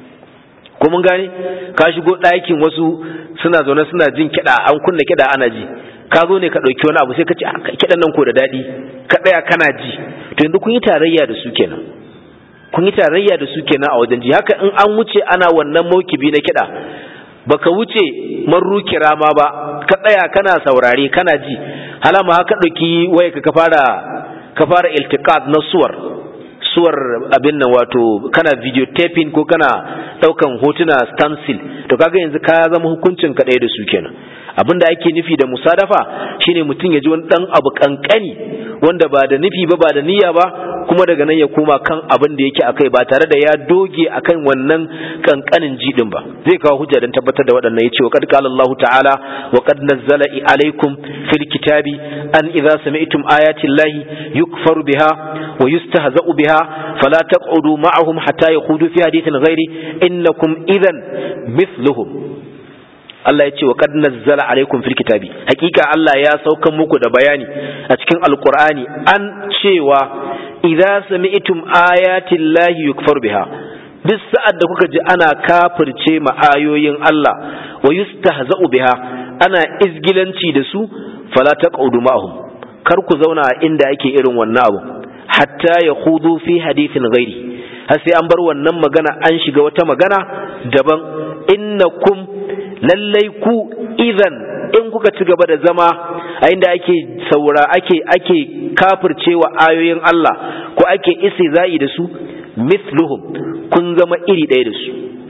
ko mun gane ka shigo ɗakin wasu suna zaune suna jin kiɗa an kunna kiɗa ana ji ka zo ne ka ɗauki wani abu sai ka ce kiɗan nan ko da daɗi ka ɗaya kana ji to yanzu kun yi tarayya da su kenan a wajen ji haka in an wuce ana wannan maukibi na kiɗa baka wuce marru kirama ba ka tsaya kana saurare kana ji halama haka ɗauki waya ka fara iltiqat na suwar abin nan wato kana videotaping ko kana daukan hotuna stencil to kaga yanzu ka zama hukuncin ka ɗaya da su kenan abinda ake nufi da musadafa shine mutum ya ji wani dan abu kankani wanda ba da nufi ba da niyya ba kuma daga nan ya koma kan abin da yake akai ba tare da ya doge akan wannan kankanin jidin ba zai kawo hujja dan tabbatar da waɗannan yace wa qad qala Allah ta'ala wa qad nazzala alaykum fil kitabi an idza sami'tum ayati llahi yukfaru biha wa yustahza'u biha fala taq'udu ma'ahum hatta yakhudu fi hadithin ghairi innakum idhan mithluhum Allah ya ce wa qad nazzala alaikum fil kitabi hakika Allah ya saukan muku da bayani a cikin alqur'ani an cewa idza sami'tum ayati llahi yukfar biha duk sa'ad da kuka ji ana kafirce ma ayoyin Allah wa yustahza'u biha ana izgilanci da su fala taqudu ma'ahum kar ku zauna inda ake irin wannan abu hatta yakhudu fi hadithin ghairi har sai an bar wannan magana an shiga wata magana daban innakum lallai ku idan in kuka ci gaba da zama a inda ake kafircewa ayoyin Allah ko ake istihza'i da su mithluhum kun zama iri ɗaya da su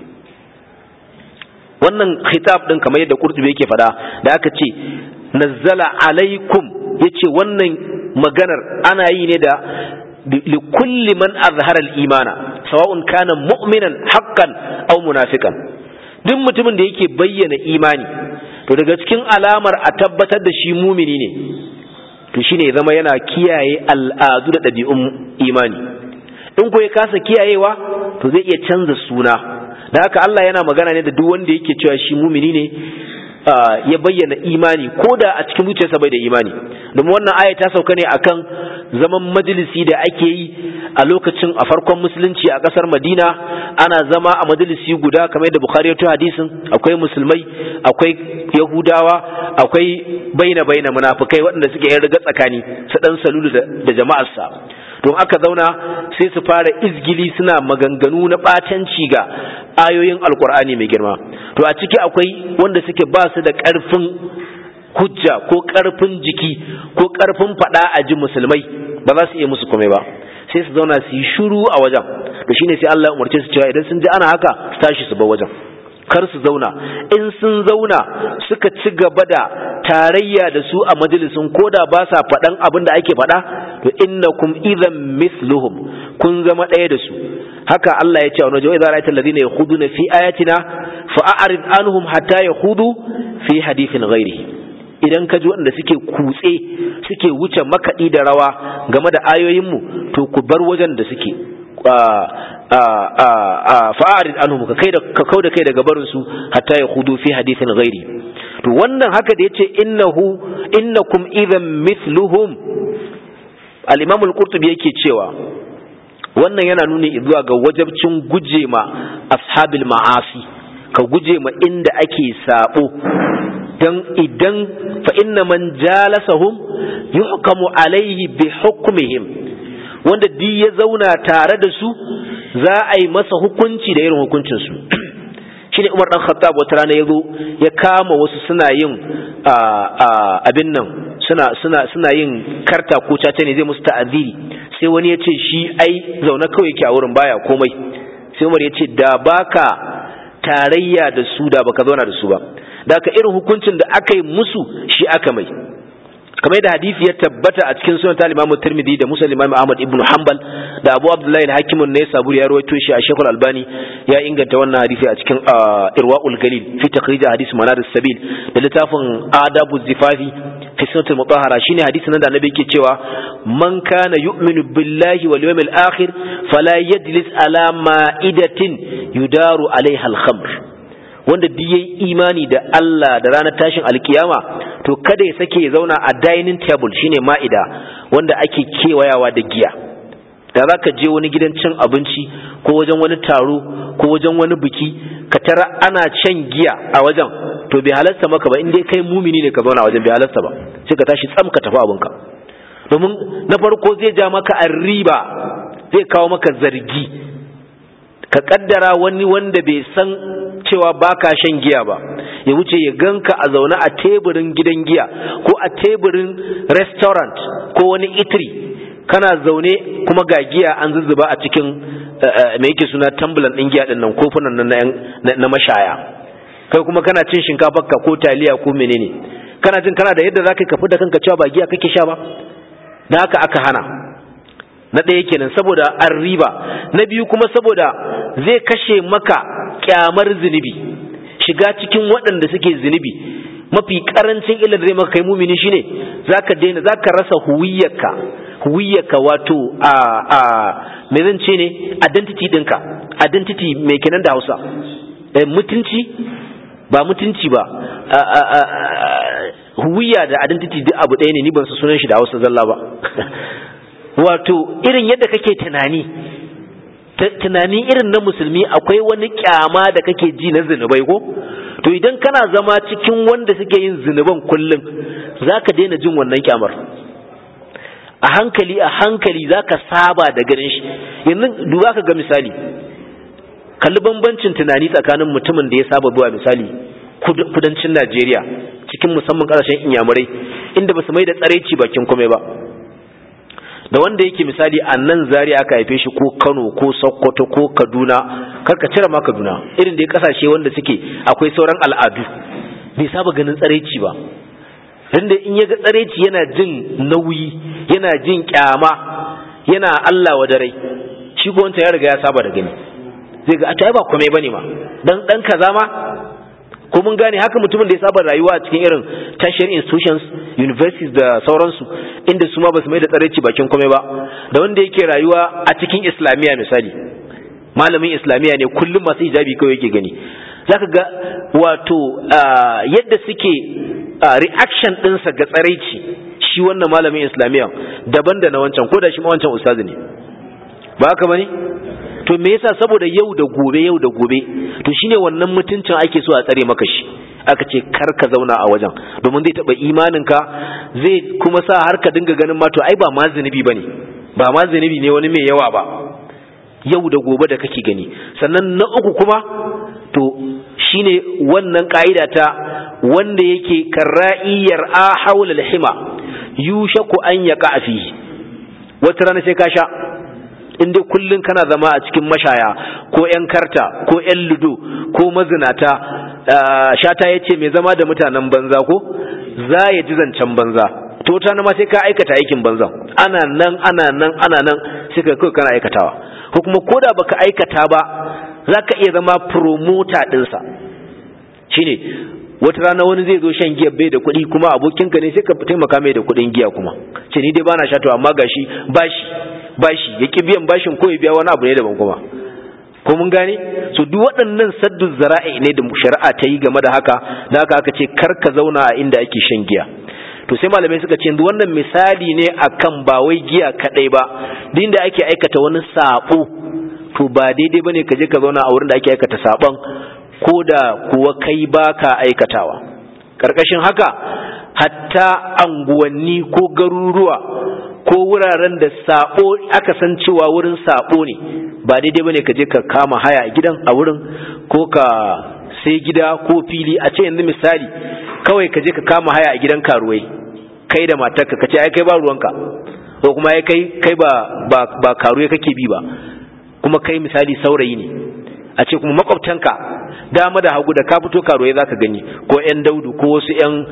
wannan khitab din kamar yadda Qurtubi yake fada da aka ce nazzala alaikum yace wannan maganar ana yi ne da likulli man azhara al-imana sawa'un kana mu'minan haqqan aw munafiqan duk mutumin da yake bayyana imani to daga cikin alamar a tabbatar da shi mumini ne to shine zama yana kiyaye al'adu da ɗabi'un imani in ko ya kasa kiyayewa to zai iya canza suna da haka Allah yana magana ne da duk wanda yake cewa shi mumini ne ya bayyana imani ko da a cikin zuciyarsa bai da imani domin wannan aya ta sauka ne akan zaman majalisi da ake yi a lokacin a farkon musulunci a kasar Madina ana zama a majalisi guda kamar yadda Bukhari ya to hadisin, akwai musulmai, akwai Yahudawa, akwai baina munafikai waɗanda suke yin riga tsakani su dan salulu da jama'arsa. don aka zauna sai su fara izgili suna maganganu na batanci ga ayoyin alkur'ani mai girma. To a ciki akwai wanda suke ba su da ƙarfin hujja ko ƙarfin jiki ko ƙarfin faɗa a ji musulmai, ba za su iya musu komai ba, sai su zauna su yi shiru a wajen. To shine sai Allah ya umarce su cewa idan sun ji ana haka su tashi su bar wajen, kar su zauna. In sun zauna suka ci gaba da tarayya da su a majalisun koda ba sa faɗan abin da ake faɗa, to innakum idan misluhum, kun zama ɗaya da su. Haka Allah ya ce wa najwa idza ra'aita alladhina yakhuduna fi ayatina fa'arid anhum hatta yakhudu fi hadithin ghairihi. Idan ka ji waɗanda suke kutse suke wuce makaɗi da rawa game da ayoyinmu, to ku bar wajen da suke. fa'arid anhum, ka kauda kai daga barin su hatta ya khudu fi hadithin ghairi. To wannan haka da yace innakum idhan mithluhum, al-imam al-qurtubi yake cewa wannan yana nuni zuwa ga wajabcin guje ma ashabil ma'asi, ka guje ma inda ake sabo, dan idan fa inna man jalasahum yuhkamu alaihi bi hukmihim, wanda duk ya zauna tare da su za a yi masa hukunci da irin hukuncinsu. Shi ne Umar ɗan Khattab wata rana ya zo ya kama wasu suna yin abin nan suna yin karta ko caca ne, zai musu ta'aziri. Sai wani ya ce shi ai zaune kawai yake a wurin baya komai. Sai Umar ya ce da baka tarayya da su da baka zauna da su ba, da ka irin hukuncin da aka yi musu shi aka mai. kamar da hadisi ya tabbata a cikin sunan Imam Tirmidhi da Muslim Imam Ahmad ibn Hanbal da Abu Abdullah al-Hakim an-Naisaburi ya rawaito shi, a Sheikh al-Albani ya inganta wannan hadisi a cikin Irwaul Galil fi takhrij hadis Manar as-Sabil da littafin Adabu Zifafi fi Sunnat al-Mutahhara. Shine hadisin nan da Annabi yake cewa man kana yu'minu billahi wal yawmil akhir fala yajlis ala ma'idatin yudaru alaiha al-khamr. Wanda duk yayi imani da Allah da ranar tashin alkiyama, to kada ya sake ya zauna a dining table, shine ma'ida, wanda ake kewayawa da giya. Da zaka je wani gidan cin abinci ko wajen wani taro ko wajen wani biki ka tara ana shan giya a wajen, to bai halarta maka ba, in dai kai mumini ne ka zauna a wajen, bai halarta ba, sai ka tashi tsam ka tafi abinka. Domin na farko zai ja maka arriba, zai kawo maka zargi. Ka kaddara wani wanda bai san cewa baka shan giya ba ya wuce ya ganka a zaune a teburin gidan giya ko a teburin restaurant ko wani eatery, kana zaune kuma ga giya an zuzzuba a cikin me yake suna tumbler din giya din nan, kofunan nan na mashaya, kai kuma kana cin shinkafar ka ko taliya ko menene, kana jin kana da yadda zaka kafi da kanka cewa ba giya kake sha ba. Dan haka aka hana. Na ɗaya kenan saboda an riba, na biyu kuma saboda zai kashe maka kyamar zunubi, shiga cikin waɗanda suke zunubi. Mafi karancin illar da zai maka kai mumini shine zaka daina, zaka rasa huwiyyarka wato me zan ce ne, identity ɗinka. Identity mai kenan da Hausa, mutunci ba mutunci ba, huwiyya da identity duk abu ɗaya ne, ni ban san sunan shi da Hausa zalla ba. Wato irin yadda kake tunani irin na musulmi, akwai wani kyama da kake ji na zinubai ko? To idan kana zama cikin wanda suke yin zinuban kullum, zaka daina jin wannan kyamar. A hankali zaka saba da ganin shi. Yanzu duba ka ga misali, kalli bambancin tunani tsakanin mutumin da ya saba zuwa misali kudancin Najeriya, cikin musamman kasashen Inyamurai inda basu mai da tsareci bakin komai ba, da wanda yake misali a nan Zaria aka haife shi, ko Kano ko Sokoto ko Kaduna, karka cire ma Kaduna, irin da ya kasashe wanda suke akwai sauran al'adu, bai saba ganin tsareci ba. Inda in ya ga tsareci yana jin nauyi, yana jin kyama, yana Allah wa dare. Shi ko wanda ya riga ya saba da gani, zai ga a ba komai bane ma, dan kaza ma. Ko mun gane haka mutumin da ya saba rayuwa a cikin irin tertiary institutions, universities da sauransu, inda su ma ba su mai da tsareci bakin komai ba, da wanda yake rayuwa a cikin Islamiyya misali, malamin Islamiyya ne kullum masu hijabi kawai yake gani, zaka ga wato yadda suke reaction ɗinsa ga tsareci, shi wannan malamin Islamiyya daban da na wancan, ko da shi ma wancan ustazi ne. ba haka bane to me yasa saboda yau da gobe to shine wannan mutuncin ake so a tsare maka shi aka ce kar ka zauna a wajen domin zai taba imaninka zai kuma sa har ka dinga ganin ma to ai ba ma zunubi bane ba ma zunubi ne wani mai yawa ba yau da gobe da kake gani sannan na uku kuma to shine wannan ka'ida ta wanda yake karra'iyar a haula hima yushaku an yaqa fihi wata rana sai ka sha inda kullun kana zama a cikin mashaya ko yan karta ko yan ludo ko mazinata shata yace mai zama da mutanen banza ko za ya ji zancen banza to ta ma sai ka aikata aikin banzan ana nan sai ka kai kana aikatawa ko kuma koda baka aikata ba zaka iya zama promoter dinsa shine wata rana wani zai zo shan giya bai da kuɗi kuma abokinka ne sai ka taimaka mai da kuɗin giya kuma ce ni dai bana sha to amma gashi bashi ya ki biyan bashin ko ya biya wani abu ne daban kuma ko mun gane so duk waɗannan saddu zara'i ne da shari'a ta yi game da haka aka ce kar ka zauna a inda ake shan giya to sai malamai suka ce wannan misali ne akan ba wai giya kadai ba din da ake aikata wani sabo to ba daidai bane ka je ka zauna a wurin da ake aikata sabon ko da kuwa kai baka aikatawa karkashin haka hatta anguwanni ko garuruwa ko wuraren da sabo aka san cewa wurin sabo ne ba daidai bane ka je ka kama haya a gidan a wurin ko ka sai gida ko fili a ce yanzu misali kawai ka je ka kama haya a gidan karuwai kai da matarka ka ce ai kai ba ruwanka ko kuma ai kai ba karuwai kake bi ba kuma kai misali saurayi ne a ce kuma makwabtanka dama da hagu da ka fito karuwai zaka gani ko ƴan daudu ko wasu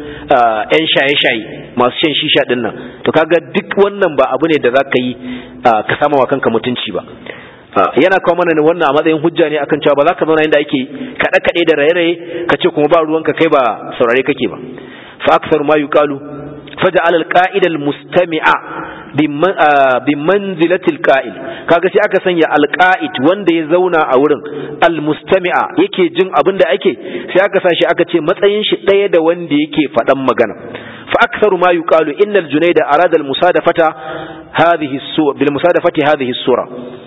ƴan shaye-shaye masu shan shisha din nan to kaga duk wannan ba abu ne da zaka yi ka sama wa kanka mutunci ba yana kawo mana wannan a matsayin hujja ne akan cewa ba za ka zauna inda ake kaɗe-kaɗe da raye-raye ka ce kuma ba ruwanka kai ba saurare kake ba fa aksar ma yuqalu faja'al al-qa'id al-mustami'a bi manzilatil qa'il kaga sai aka sanya al-qa'id wanda ya zauna a wurin al-mustami'a yake jin abin da ake sai aka sa shi aka ce matsayin shi ɗaya da wanda yake faɗan magana fa aktharu ma yuqalu inna al-junayd arada al-musadafata hadhihi as-sura bil musadafati hadhihi as-sura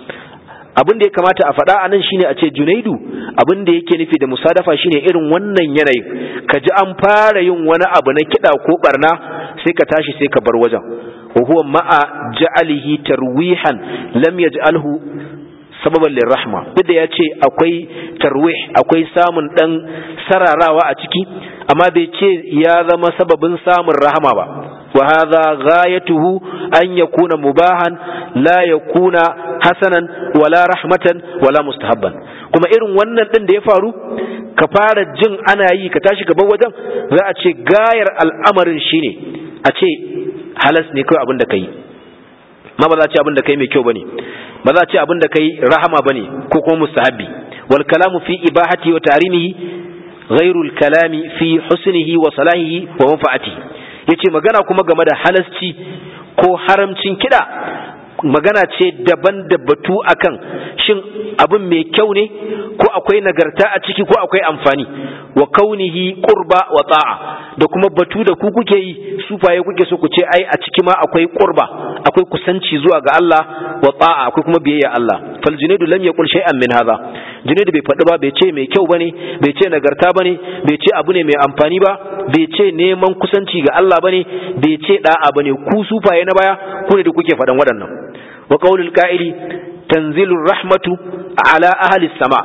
abin da ya kamata a faɗa anan shine a ce Junaidu abin da yake nufi da musadafa shine irin wannan yanayi ka ji an fara yin wani abu na kiɗa ko barna sai ka tashi sai ka bar wajen wa huwa ma'a ja'alihi tarwihan lam yaj'alhu sababan lirrahma duk da yace akwai tarwih akwai samun dan sararawa a ciki amma bai ce ya zama sababin samun rahama ba wa hadha ghayatuhu an yakuna mubahan la yakuna hasanan wala rahmatan wala mustahabban kuma irin wannan din da ya faru ka fara jin ana yi ka tashi gaban wajen za a ce gayar al'amarin shine a ce halas ne kai abin da kai ma ba za a ce abin da kai mai kyau bane ba za a ce abin da kai rahama bane ko kuma mustahabbi wal kalamu fi ibahati wa tahrimihi ghairu al kalami fi husnihi wa salahihi wa manfaatihi yace magana kuma game da halasci ko haramcin kida magana ce daban da batu akan shin abin mai kyau ne ko akwai nagarta a ciki ko akwai amfani wa kaunihi qurba wa ta'a da kuma batu da ku kuke yi sufaye kuke so ku ce ai a ciki ma akwai qurba akwai kusanci zuwa ga Allah wa ta'a akwai kuma biyayya Allah fal junaidu lam yaqul shay'an min hadha junaidu bai faɗi ba bai ce mai kyau bane bai ce nagarta bane bai ce abu ne mai amfani ba bai ce neman kusanci ga Allah bane bai ce da'a bane ku sufaye na baya ku ne da kuke faɗan waɗannan wa qaulul qa'ili tanzilur rahmatu ala ahli sama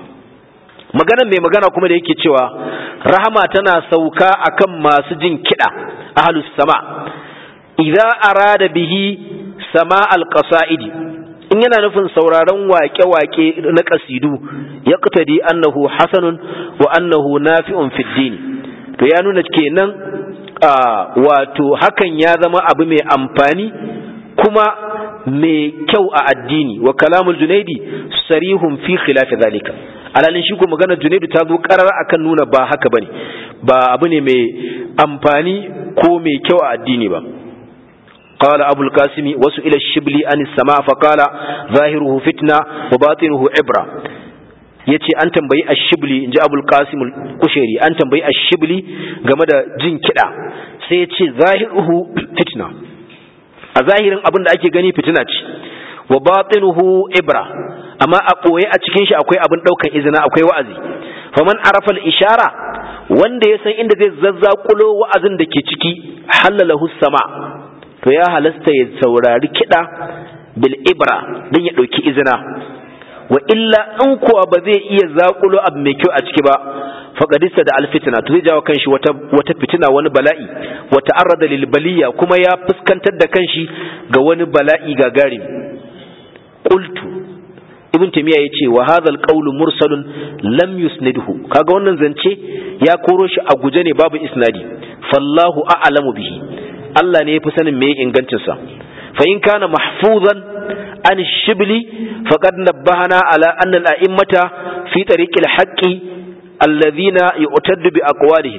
maganan mai magana kuma da yake cewa rahama tana sauka akan masu jin kida ahlus sama idza arada bihi sama alqasaidi in yana nufin sauraron waƙe-waƙe na kasidu yaqtadi annahu hasanun wa annahu nafi'un fid din to ya nuna kenan wato hakan ya zama abu mai amfani kuma mai kyau a addini wa kalamul junaidi sarihun fi khilafi zalika alalin shi ko maganar junaidu ta zo karar akan nuna ba haka bane ba abu ne mai amfani ko mai kyau a addini ba قال أبو القاسم وسئل الشبلي عن السماء فقال ظاهره فتنة وباطنه عبرة yace an tambayi ash-shibli inji Abul Qasim al-Kushairi an tambayi ash-shibli game da jin kida sai yace zahiruhu fitna a zahirin abin da ake gani fitina ce wa batinuhu ibra, amma a ɓoye a cikin shi akwai abin ɗaukan izina, akwai wa'azi. faman arafa al-ishara, wanda ya san inda zai zazzakulo wa'azin da ke ciki, halalahu sama, to ya halasta ya saurari kiɗa bil ibra don ya ɗauki izina. wa illa in kuwa ba zai iya zakulo abu mai kyau a ciki ba, faqadista da alfitna, to zai jawo kanshi wata fitina, wani bala'i, wa ta'arrada lil baliya, kuma ya fuskantar da kanshi ga wani bala'i gagarimi. qultu ibn taymiya yace wa hadha alqawlu mursalun lam yusnidhu, kaga wannan zance ya koro shi a guje ne, babu isnadi. fallahu a'lamu bihi, Allah ne yafi sanin me ingancin sa. fa in kana mahfuzan an shibli faqad nabbahana ala anna al-a'immata fi tariq al-haqqi alladhina yu'taddu bi aqwalihim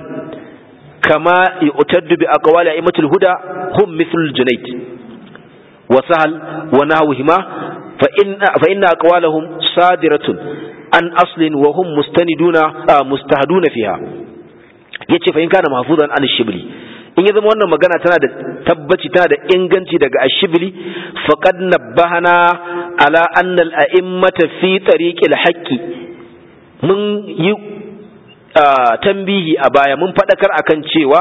kama yu'taddu bi aqwali a'immati al-huda hum mithlu al-junayd wa sahal wa nahwihima fa inna aqwalahum sadiratun an aslin wa hum mustahduna fiha. yace fa in kana mahfuzan an shibli, in ya zama wannan magana tana da tabbaci, tana da inganci daga ashibli, faqad nabbahana ala anna al-a'immata fi tariqil haqqi, mun yi tambihi a baya, mun fadakar akan cewa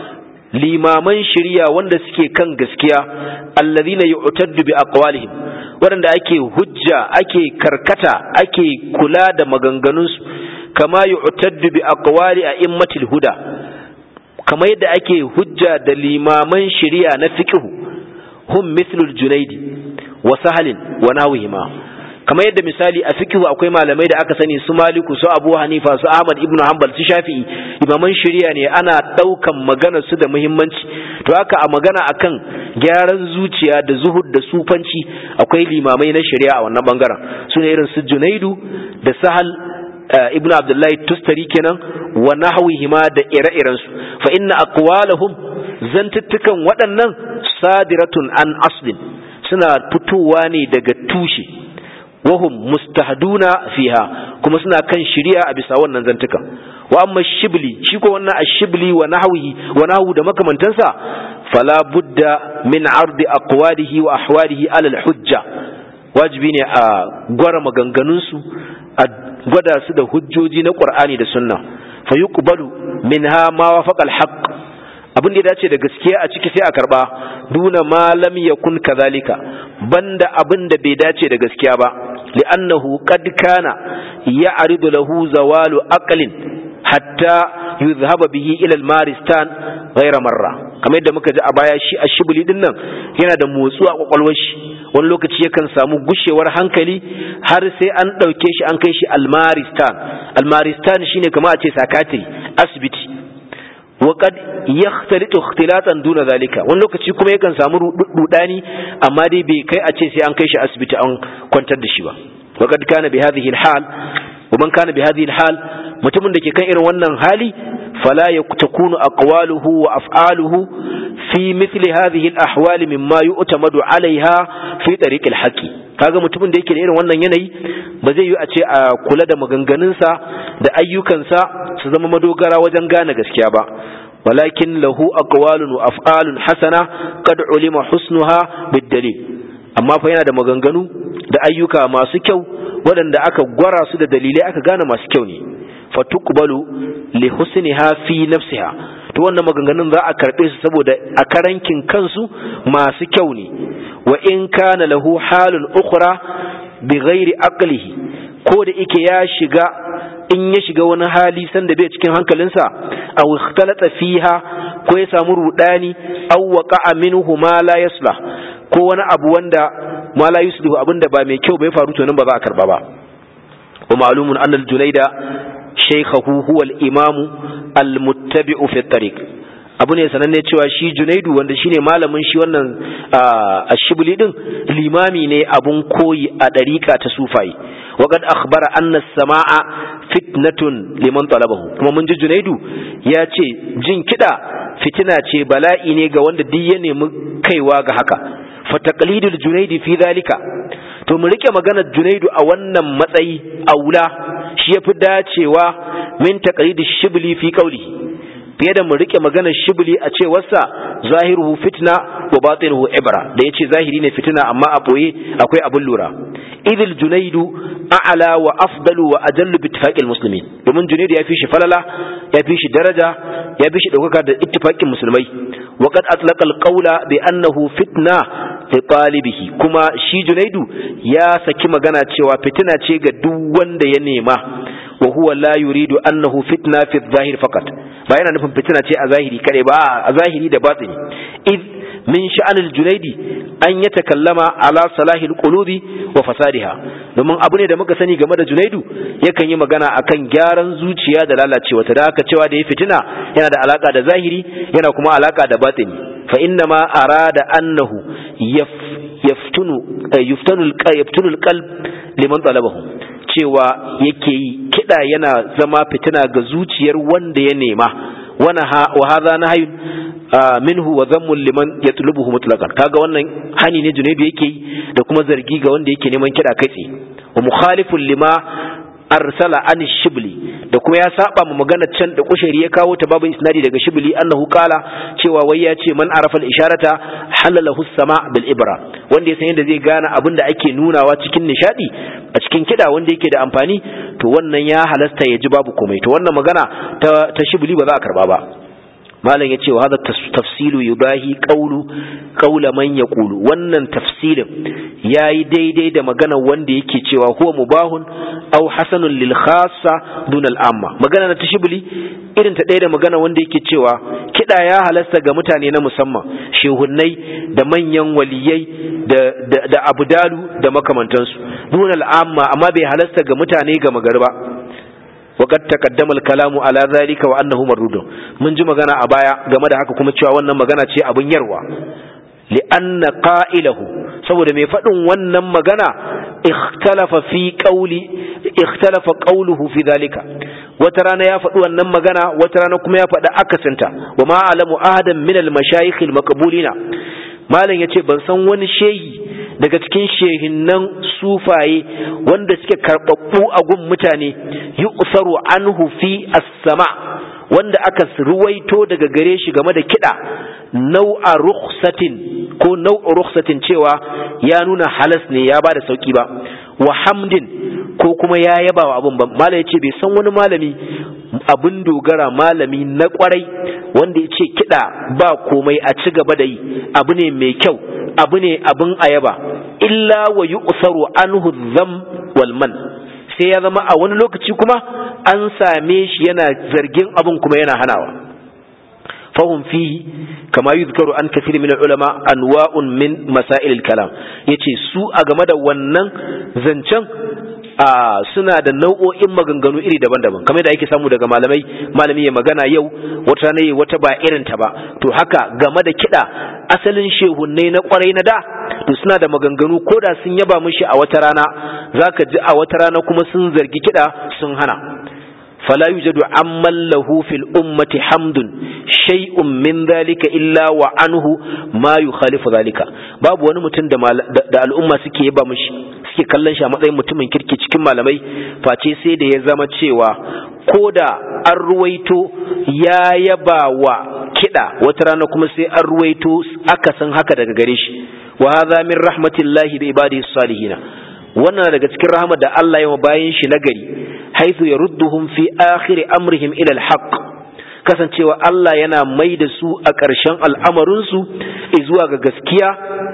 limaman shari'a wanda suke kan gaskiya, alladhina yu'taddu bi aqwalihim, wanda ake hujja, ake karkata, ake kula da maganganunsu, kama yu'taddu bi aqwali a'immatil huda, kamar yadda ake hujja da limaman shari'a na fiqh, hum mithlul junaidi wa sahalin wa nahwihima, kamar yadda misali a fiqh akwai malamai da aka sani su Maliku, su Abu Hanifa, su Ahmad ibn Hanbal, su Shafi'i, imaman shari'a ne, ana daukan maganar su da muhimmanci. To haka a magana akan gyaran zuciya da zuhud da sufanci, akwai limamai na shari'a a wannan bangaren, sune irin su Junaidu da Sahal ibn Abdullahi Tustari kenan, wa nahwihima da ire-irensu. fa inna aqwalahum, zantuttukan waɗannan, sadiratun an aslin, suna fitowa ne daga tushe, wahum mustahduna fiha, kuma suna kan shari'a a bisa wannan zantukan. wa amma shibli, shi ko wannan ashibli wa nahwu da makamantansa, fala budda min ardi aqwalihi wa ahwalihi ala al-hujja, wajibi ne a gwara maganganunsu, a gwada su da hujjoji na Qur'ani da Sunna. fa yuqbalu minha ma wafaqa al-haqq, abin da ya dace da gaskiya a ciki sai a karba, duna ma lam yakun kadhalika, banda abin da bai dace da gaskiya ba, li'annahu qad kana ya'ridu lahu zawalu aqlin hatta yuzhaba bihi ila al-maristan ghayra marra. kamar yadda muka ji a baya, shi ashibli din nan yana da motsuwa a kwakwalwar shi, wani lokaci yakan samu gushewar hankali har sai an dauke shi an kai shi al-maristan. al-maristan shine kamar a ce sakatiri, asibiti. wa qad yakhtalitu ikhtilatan duna zalika, wani lokaci kuma yakan samu rudani, amma dai bai kai a ce sai an kai shi asibiti an kwantar da shi ba. wa qad kana bi hadhihi al-hal, wa man kana bi hadhihi al-hal, mutumin da ke kan irin wannan hali, fala yakunu aqwaluhu wa af'aluhu fi mithli hadhihi al-ahwal mimma yu'tamadu 'alayha fi tariq al-haqq. kaga mutumin da yake da irin wannan yanayi, ba zai yi a ce a kula da maganganunsa da ayyukansa su zama madogara wajen gane gaskiya ba. walakin lahu aqwalun wa af'alun hasana qad ulima husnuha bid-dalil, amma fa yana da maganganu da ayyuka masu kyau waɗanda aka gwara su da dalilai, aka gane masu kyau ne. fatuqbalu li husniha fi nafsiha, to wannan maganganun za a karbe su saboda a karankin kansu masu kyau ne. wa in kana lahu halun ukhra bi ghairi aqlihi, ko da yake ya shiga, in ya shiga wani hali sanda bai cikin hankalinsa, aw ikhtalata fiha, ko ya samu rudani, aw waqa'a minhu ma la yaslah, ko wani abu wanda ma la yuslihu, abinda ba mai kyau bai faru, to nan ba za a karba ba. wa ma'lumun anna al-junayda shaykhuhu huwa al-imam al-muttabi'u fi at-tariq, abu ne sananne cewa shi Junaidu, wanda shine malamin shi wannan ashibli din, limami ne abun koyi a dariqa ta sufai. wa qad akhbara anna as-sama'a fitnatun liman talabahu, kuma mun ji Junaidu ya ce jin kida fitina ce, bala'i ne ga wanda duk ya nemi kaiwa ga haka. fa taqlidul Junaidi fi dhalika, to mu rike maganar Junaidu a wannan matsayi aula, shi yafi dacewa min taqlidish shibli fi qawli, fiye da mu rike maganar Shibli a cewarsa zahiruhu fitna wa batinuhu ibra da yace zahiri ne fitina amma a boye akwai abun lura. idil junaidu a'la wa afdalu wa ajallu bi ittifaqil muslimin, domin junaidu ya fi shi falala, ya fi shi daraja, ya fi shi daukaka da ittifaqin musulmai. wa qad atlaqa al-qawla bi annahu fitna li talibihi, kuma shi junaidu ya saki magana cewa fitina ce ga duk wanda ya nema. wa huwa la yuridu annahu fitna fi adh-dhahir faqat, ba yana nufin fitina ce a zahiri kare ba, a zahiri da batini. id min sha'anil junaidi an yatakallama ala salahil qulubi wa fasadiha, domin abu ne da muka sani game da junaidu yakan yi magana akan gyaran zuciya da lalacewa ta, da haka cewa da ya fitina yana da alaka da zahiri yana kuma alaka da batini. fa inna ma arada annahu yaftanu alqalb liman talabahu, cewa yake yi kida yana zama fitina ga zuciyar wanda ya nema. wa hadha nahyun minhu wa dhammun liman yatlubuhu mutlaqan, kaga wannan hani ne junaidu yake yi da kuma zargi ga wanda yake neman kida kai tsaye. wa mukhalifun lima arsala an shibli, da kuma ya saba mu magana can da kushari ya kawo ta babu isnadi daga shibli annahu qala, cewa wai ya ce man arafa al-isharata halalahu as-sama' bil ibra, wanda ya san yadda zai gane abin da ake nunawa cikin nishadi a cikin kida wanda yake da amfani, to wannan ya halasta ya ji babu komai. to wannan magana ta shibli ba za a karba ba. malam yace wa hada tafsilu yubahi qawla man yaqulu, wannan tafsilin yayi daidai da magana wanda yake cewa huwa mubahun aw hasanun lil khassa dun al amma. magana na tashibli irin ta da magana wanda yake cewa kida ya halasta ga mutane na musamman, shehunnai da manyan waliyai da abdalu da makamantansu, dun al amma, amma bai halasta ga mutane ga magariba. وقد تقدم الكلام على ذلك وأنه مردود. من ji magana a baya game da haka kuma cewa wannan magana ce abun yarwa. li'anna qa'ilahu, saboda mai faɗin wannan magana ikhtalafa qawluhu fi dhalika, wata rana ya faɗi wannan magana, wata rana kuma ya faɗi akasinta. wa ma alamu ahadan min al-mashayikh al-maqbulina, malam yace ban san wani shehi daga cikin shehinnan sufaye wanda suke karɓaɓɓu a gun mutane yu'saru anhu fi as-sama, wanda aka ruwaito daga gare shi game da kiɗa nau'a rukhsatin cewa ya nuna halas ne, ya bada sauki ba, wa hamdin ko kuma ya yaba wa abun ba. Malam yace bai san wani malami abin dogara, malami na kwarai wanda ya ce kiɗa ba komai a ci gaba da yi, abu ne mai kyau, abu ne abin ayaba, illa wa yu'saru anhu dham wal man, sai ya zama a wani lokaci kuma an same shi yana zargin abin kuma yana hanawa. fahum fihi kama yuzkaru an kathir min ulama anwa'un min masail al-kalam, yace su a game da wannan zancen suna da nau'o'in maganganu iri daban-daban, kamar da ake samu daga malami ya magana yau wata ne wata ba irin ta ba. to haka game da kida asalin shehunnai na kwarai na da, to suna da maganganu, koda sun yaba mishi a wata rana zaka ji a wata rana kuma sun zargi kida sun hana. فلا يوجد عمن له في الأمة حمد شيء من ذلك إلا وعنه ما يخالف ذلك. babu wani mutum da al'umma suke yaba mishi, suke kallon shi a matsayin mutumin kirki cikin malamai, face sai da ya zama cewa koda an ruwaito ya yaba wa kida wata rana kuma sai an ruwaito akasin haka daga gare shi. wa hadha min rahmatillahi bi ibadihi salihina, wannan daga cikin rahmar da Allah ya wa bayin shi nagari, haithu yarudduhum fi akhir amrihim ila alhaq, kasancewa Allah yana mai da su a ƙarshen al'amarinsu zuwa ga gaskiya,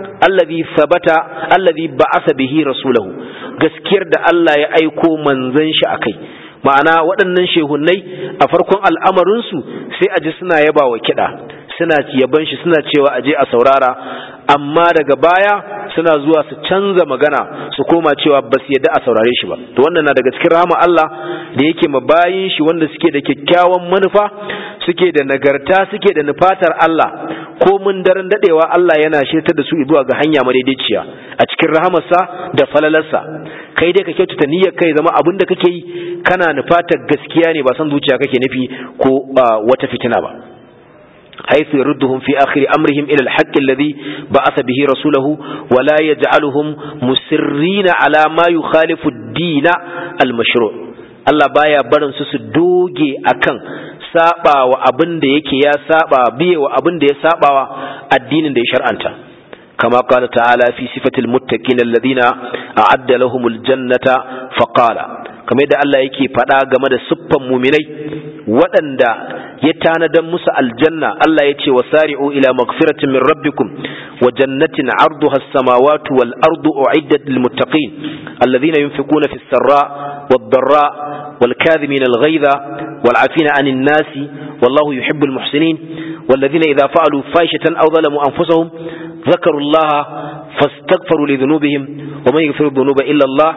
allazi ba'asa bihi rasulahu, gaskiyar da Allah ya aiko manzon shi akai. ma'ana waɗannan shehunnai a farkon al'amarinsu sai a ji suna yaba wa kiɗa, suna yaban shi, suna cewa aje a saurara, amma daga baya suna zuwa su canza magana su koma cewa ba su yadda a saurare shi ba. to wannan na daga cikin rahama Allah da yake mabayin shi wanda suke da kyakkyawan manufa, suke da nagarta, suke da nufatar Allah, ko mun daren dadewa Allah yana shirtar da su zuwa ga hanya madaidaiciya a cikin rahamarsa da falalarsa. kai dai ka kyautata niyyar kai zama abin da kake yi kana nufatar gaskiya ne, ba san zuciya kake nufi ko wata fitina ba. حيث يردهم في آخر أمرهم إلى الحق الذي بعث به رسوله ولا يجعلهم مسرين على ما يخالف الدين المشروع. Allah baya barin su doge akan sabawa abin da yake ya saba biyewa abin da ya sabawa addinin da ya shar'anta kama qala ta'ala fi sifatil muttaqin alladhina a'adda lahumul jannata faqala kamar da Allah yake faɗa game da siffan mu'minai waɗanda ya tanadan musu aljanna Allah ya ce wasari'u ila maghfiratin min rabbikum wa jannatin 'arduha as-samawati wal ardu u'iddat lil muttaqin alladhina yunfiquna fis sarra wad dharra wal kadhimina al ghayza wal 'afina 'anil nasi wallahu yuhibbul muhsinin والذين إذا فعلوا فاحشة أو ظلموا أنفسهم ذكروا الله فاستغفروا لذنوبهم ومن يغفر الذنوب إلا الله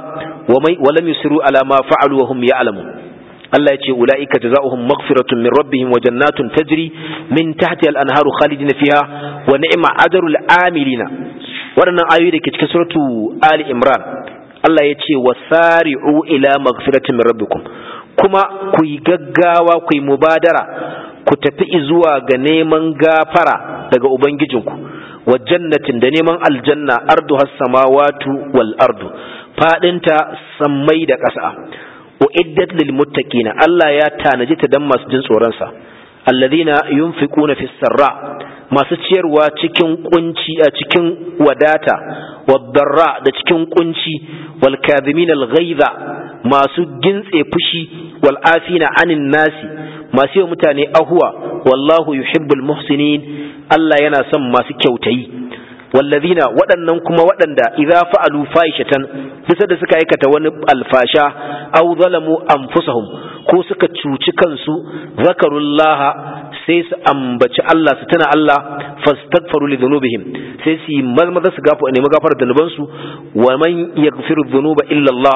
ولم يسروا على ما فعلوا وهم يعلمون Allah ya ce ula'ika jazaohum maghfiratun min rabbihim wa jannatun tajri min tahtiha al-anharu khalidina fiha wa ni'ma ajrul amilina wadannan ayoyi da ke cikin suratu Ali Imran Allah ya ce wasari'u ila maghfiratin min rabbikum kuma ku yi gaggawa ku yi mubadara ku tafi zuwa ga neman gafara daga ubangijinku wa jannatin da neman aljanna arduha as-samawati wal ardu fadinta sammai da ƙasa uiddat lil muttaqina Allah ya tanaji ta dan masu jin tsoron sa alladhina yunfiquna fis sarra masu ciyarwa cikin kunci a cikin wadata wad darra da cikin kunci wal kadhimin al ghaiza masu gintse fushi wal afina anin nasi masu yi mutane ahuwa wallahu yuhibbul muhsinin Allah yana son masu kyautayi wallazina waɗannan kuma waɗanda idza fa'alu fahishatan bisa da suka aikata wani alfasha aw zalamu anfusahum ko suka cuci kansu zakarullaha sai su ambaci Allah su tana Allah fastaghfiru li dhunubihim sai su mazmaza su nemi gafarar zunubansu wa man yaghfiru dhunuba illa Allah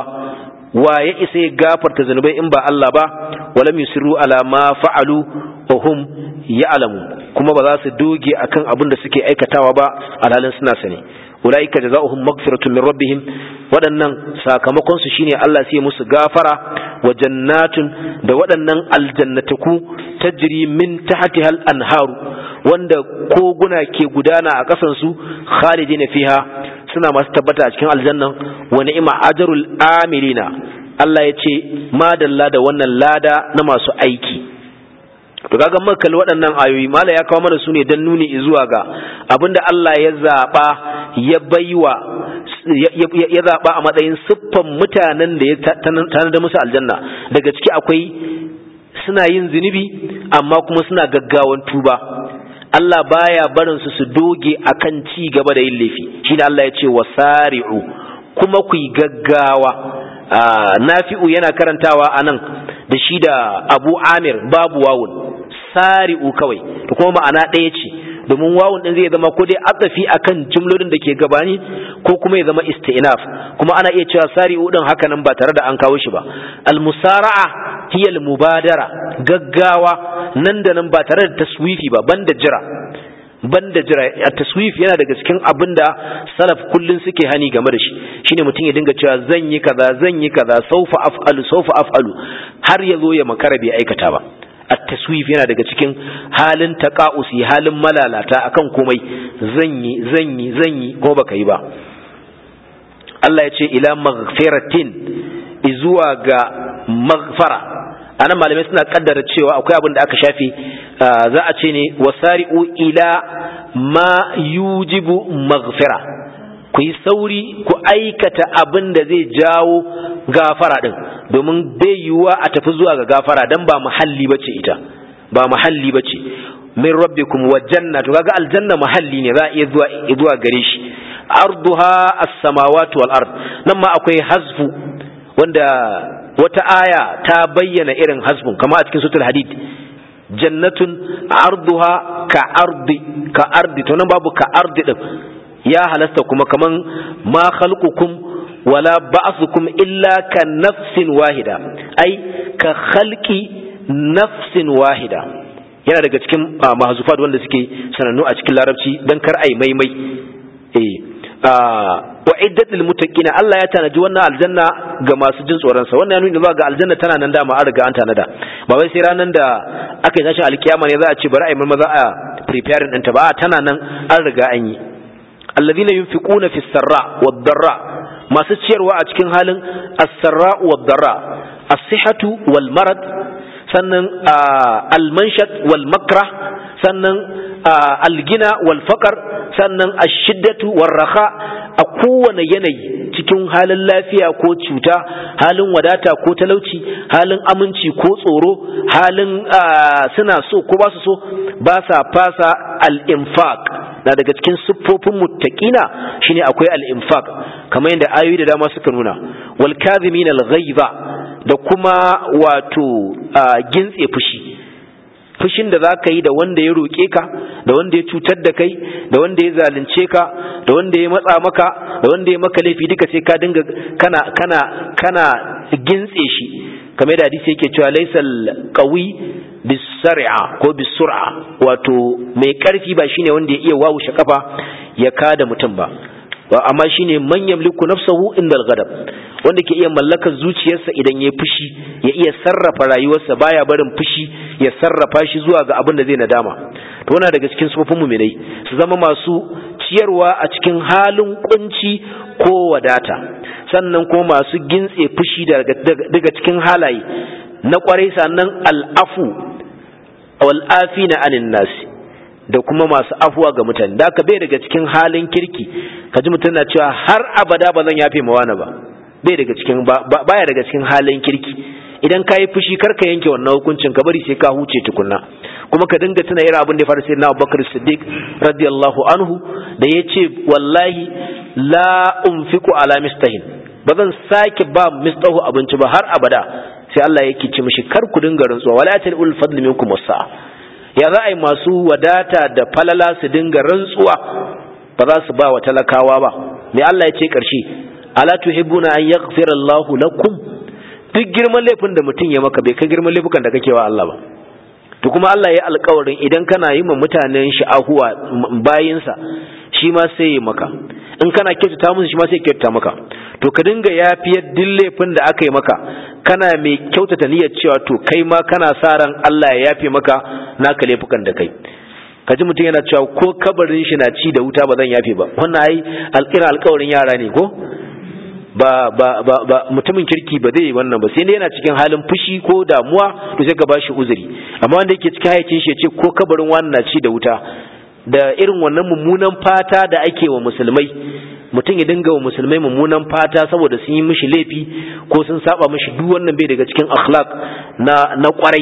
wa ya isa ya gafarta zunubai in ba Allah ba walam yusiru ala ma fa'alu wa hum ya'lamu kuma ba za su doge akan abin da suke aikatawa ba alhalin suna sani ulaika jazaohum maghfiratun min rabbihim waɗannan sakamakon su shine Allah sai musu gafara wa jannatun da waɗannan aljannataku tajri min tahtiha al-anharu wanda koguna ke gudana a kasan su khalidina fiha suna masu tabbata a cikin aljannan wa ni'ma ajrul amilina Allah ya ce madalla da wannan lada na masu aiki to kaga muka kalli waɗannan ayoyi mala ya kawo mana su ne dan nuni zuwa ga abinda Allah ya zaba ya baiwa ya zaba a matsayin siffan mutanen da ya tanada musu aljanna daga ciki akwai suna yin zunubi amma kuma suna gaggawan tuba Allah baya barin su doge akan ci gaba da yin laifi shine Allah ya ce wasari'u kuma ku yi gaggawa Nafi'u yana karantawa anan da shi da Abu Amir babu wawun sari'u kawai to kuma ma'ana ɗaya ce domin wawun din zai zama ko dai atafi akan jumlolin da ke gabani ko kuma ya zama isti'naf kuma ana iya cewa sari'u din haka nan ba tare da an kawo shi ba al-musara'a hiya al-mubadara gaggawa nan da nan ba tare da taswifi ba banda jira at-taswif yana daga cikin abinda salaf kullun suke hani game da shi shine mutum ya dinga cewa zan yi kaza saufa af'alu har yazo ya makara bai aikata ba at-taswif yana daga cikin halin taqa'usi halin malalata akan komai zan yi ko baka yi ba Allah ya ce ila maghfiratin izuwa ga maghfara anan malamai suna kaddara cewa akwai abin da aka shafe za a ce ne wasari'u ila ma yujibu maghfira ku yi sauri ku aikata abin da zai jawo gafara din domin bai yiwuwa a tafi zuwa ga gafara dan ba muhalli bace ita ba muhalli bace min rabbikum wa janna to kaga aljanna muhalli ne za a iya zuwa gare shi arduha as-samawati wal ard nan ma akwai hazfu wanda wata aya ta bayyana irin hasbun kama a cikin suratul hadid jannatun arduha ka ardi to nan babu ka ardi din ya halasta kuma kaman ma khalqukum wala ba'thukum illa ka nafsin wahida ai ka khalqi nafsin wahida yana daga cikin mahzufat wanda suke sanannu a cikin larabci dan kar ai maimai wa iddat lil muttaqina Allah ya tanaji wannan aljanna ga masu jin tsoron sa wannan ya nuna zuwa ga aljanna tana nan dama an riga an tanada ba wai sai ranan da aka yi tashin alkiyama ne za a ce bari a yi maza a preparing ɗinta ba tana nan an riga an yi alladhina yunfiquna fis sarra wad darra masu ciyarwa a cikin halin as-sarra wad darra as-sihhatu wal marad sannan al-manshat wal makrah, sannan al-gina wal faqr, sannan ash-shiddatu war raha, a kowane yanayi, cikin halin lafiya ko cuta, halin wadata ko talauci, halin aminci ko tsoro, halin suna so ko ba su so, ba sa fasa al-infaq. Na daga cikin siffofin muttaqina shine akwai al-infaq, kamar yadda ayoyi da dama suka nuna. Wal kadhimin al-ghaiza, da kuma wato gintse fushin da zaka yi da wanda ya roke ka, da wanda ya cutar da kai, da wanda ya zalunce ka, da wanda ya matsa maka, da wanda ya maka laifi, duka sai ka dinga kana gintse shi, kamar da hadisi yake cewa laysal qawi bisar'a ko bisur'a, wato mai karfi ba shine wanda ya iya wawushe kafa ya kada mutum ba, amma shine man yamliku nafsahu indal ghadab, wanda ke iya mallakar zuciyarsa idan ya fushi, ya iya sarrafa rayuwarsa, baya barin fushi ya sarrafa shi zuwa ga abin da zai nadama. To wannan daga cikin sufofin mu'minai, su zama masu ciyarwa a cikin halin kunci ko wadata, sannan kuma masu gintse fushi daga cikin halaye na kwarai, sannan al'afu wal afina anin nasi, da kuma masu afuwa ga mutane. Da ka bai daga cikin halin kirki kaji mutum na cewa har abada ba zan yafe mawana ba, bai daga cikin baya daga cikin halin kirki. Idan ka yi fushi kar ka yanke wannan hukuncin, ka bari sai ka huce tukunna, kuma ka dinga tuna irin abin da ya faru sai na Abubakar Siddiq radiyallahu anhu, da ya ce wallahi la unfiqu ala mistahin, ba zan sake ba mistahu abinci ba har abada. sai Allah yake ce mishi kar ku dinga rantsuwa, wala ta'ul fadl minkum wasa. Ya za a yi masu wadata da falala su dinga rantsuwa ba za su ba wa talakawa ba? Me Allah ya ce ƙarshe, ala tuhibbuna an yaghfira Allahu lakum. Duk girman laifin da mutum ya maka bai kai girman laifukan da kake wa Allah ba. To kuma Allah ya alƙawarin idan kana yi ma mutanen shi ahuwa bayinsa, shi ma sai ya maka. In kana kyautata musu, shi ma sai ya kyautata maka. To ka dinga yafiyar duk laifin da aka yi maka, kana mai kyautata niyyar cewa to kai ma kana sa ran Allah ya yafe maka naka laifukan da kai. Kaji mutum yana cewa ko kabarin shi na ci da wuta ba zan yafe ba. Wannan ai alƙawarin yara ne ko? ba mutumin kirki ba zai wannan ba, sai dai yana cikin halin fushi ko damuwa to sai ka bashi uzuri. Amma wanda yake cikin hayyacin shi ya ce ko kabarin wani na ci da wuta, da irin wannan mummunan fata da ake wa musulmai, mutum ya dinga wa musulmai mummunan fata saboda sun yi mishi laifi ko sun saba mishi, duk wannan bai daga cikin akhlaq na kwarai.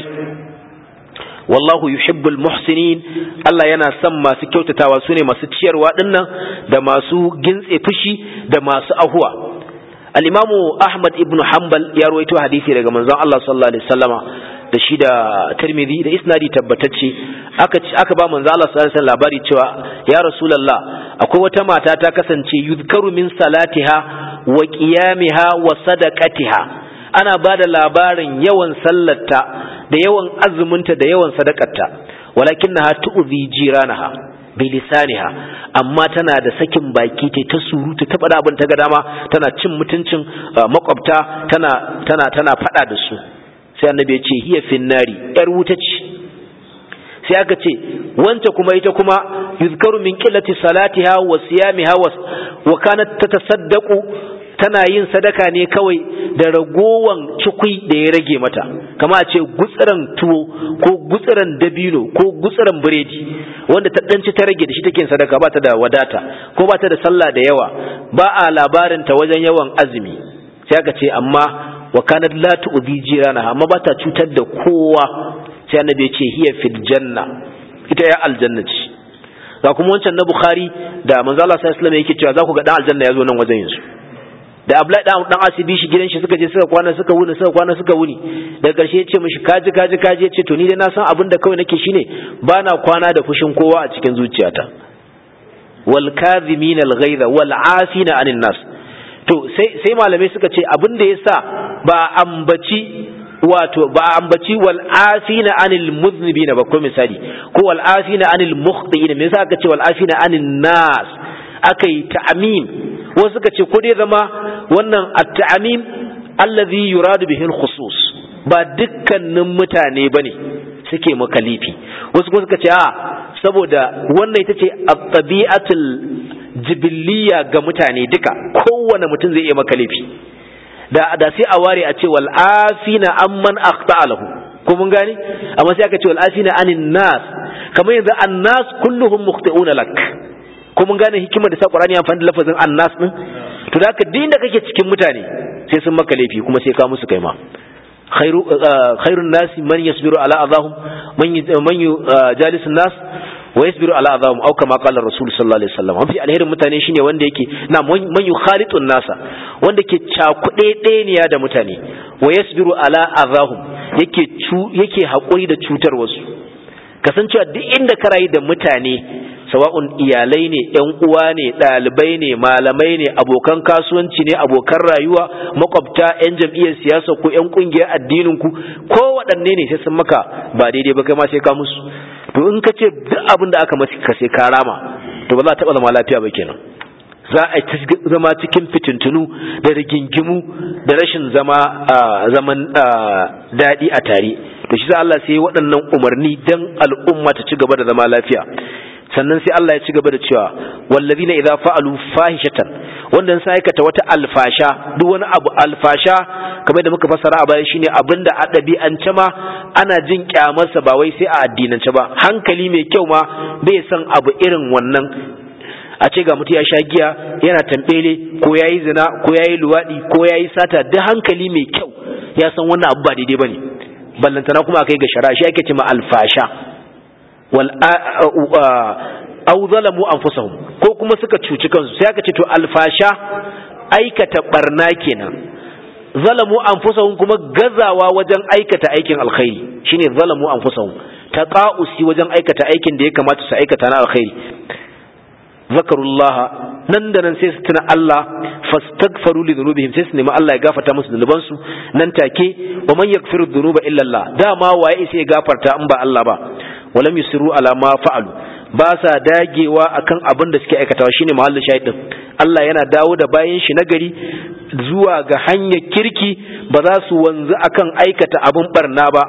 Wallahu yuhibbul muhsinin, Allah yana son masu kyautatawa, sune masu ciyarwa dinnan, da masu gintse fushi, da masu ahuwa. Al-Imamu Ahmad ibn Hanbal ya rawaito hadisi daga manzon Allah sallallahu alaihi wasallama, da shi da Tirmidhi da isnadi tabbatacce, aka ba manzon Allah sallallahu alaihi wasallam labari cewa ya Rasulullah, akwai wata mata ta kasance yuzkaru min salatiha wa qiyamiha wa sadaqatiha, ana bada labarin yawan sallarta da yawan azuminta da yawan sadakarta, walakinnaha tu'zi jiranaha bilisaniha, amma tana da sakin baki ta surutu, ta faɗa abin ta ga dama, tana cin mutuncin makwabta, tana faɗa da su. Sai annabi ya ce hiya finnari, yar wuta ce. Sai aka ce wance kuma ita kuma yuzkaru min qillati salatiha wa siyamiha wa kanat tatasaddaqu, tana yin sadaka ne kawai da ragowan cikui da ya rage mata, kama a ce gutsuran tuwo ko gutsuran dabino ko gutsuran biredi wanda ta danci ta rage da shi take yin sadaka, ba ta da wadata ko ba ta da sallah da yawa, ba a labarin ta wajen yawan azumi. Sai aka ce amma wa kanat la tu'dhi jirana, amma ba ta cutar da kowa. Sai annabi ya ce hiya fil janna, ita ya aljanna ce. Ga kuma wancan na Bukhari da manzo Allah sallallahu alaihi wasallam yake cewa za ku ga dan aljanna ya zo nan wajen yanzu. Da Abdullahi dan Asibi shi gidan shi suka je suka kwana suka wuni daga ƙarshe ya ce mishi kaji ya ce to ni dai na san abin da kawai nake shine ba na kwana da fushin kowa a cikin zuciyata. Wal kadhimin al ghaiza wal afina anin nas. To sai malamai suka ce abin da yasa ba ambaci wal afina anil muznibina ba, ko misali ko wal afina anil mukhti'in, me yasa aka ce wal afina anin nas, akai ta'mim. Wasu suka ce ko dai zama wannan at-ta'mim allazi yuradu bihi al-khusus, ba dukkanin mutane bane suke makalifi. Wasu kuma suka ce saboda wannan ita ce at-tabi'atul jibilliya ga mutane duka, kowane mutum zai iya makalifi. Da sai a ware a ce wal afina amman akhta'a lahu, ko mun gane amma sai aka ce wal afina anin nas kamar yanzu annas kulluhum mukhti'una lak ko mun gane hikimar da sa Qur'ani ya amfani da lafazin annas din to da haka din da kake cikin mutane sai sun maka laifi kuma sai ka musu kai ma khairun nasi man yasbiru ala adahum man yujalisu nas wa yasbiru ala adahum aw kama qala rasul sallallahu alaihi wasallam mafi alherin mutane shine wanda yake na man yukhalitun nasa wanda ke cakude ɗeniya da mutane wa yasbiru ala adahum yake hakuri da cutar wasu kasancewa duk inda ka rayu da mutane sawa'un iyalai ne ƴan uwa ne ɗalibai ne malamai ne abokan kasuwanci ne abokan rayuwa makwabta ƴan jam'iyyar siyasa ko ƴan ƙungiyar addinin ku ko waɗanne ne sai sun maka ba daidai ba kai ma sai ka musu to in ka ce duk abin da aka masa ka sai ka rama to ba za a taɓa zama lafiya ba kenan za a zama cikin fitintunu da rigingimu da rashin zaman daɗi a tare to shi sa Allah sai waɗannan umarni dan al'umma ta ci gaba da zama lafiya sannan sai Allah ya ci gaba da cewa wallazina idza fa'alu fahishatan wanda sai aikata wata alfasha duk wani abu alfasha kamar da muka fassara a baya shine abinda a dabi'ance ma ana jin kyamarsa ba wai sai a addinance ba hankali mai kyau ma bai san abu irin wannan a ce ga mutum ya sha giya yana tambele ko yayi zina ko yayi luwadi ko yayi sata duk hankali mai kyau ya san wannan abu ba daidai bane ballantana kuma akai ga shari'a shi ake cewa alfasha wal aw zalamu anfusahum ko kuma suka cuci kansu sai aka ce to alfasha aikata barna kenan zalamu anfusahum kuma gazawa wajen aikata aikin alkhairi shine zalamu anfusahum taqa'usi wajen aikata aikin da ya kamata su aikata na alkhairi zakarullaha nan da nan sai su tuna Allah fastaghfiru li dhunubihim sai su nemi Allah ya gafarta musu zunubansu nan take wa man yaghfiru dhunuba illa Allah dama waye sai ya gafarta in ba Allah ba walam yusiru ala ma fa'alu ba sa dagewa akan abin da suke aikatawa shine mahallin shahidin Allah yana dawo da bayan shi nagari zuwa ga hanyar kirki ba za su wanzu akan aikata abin barna ba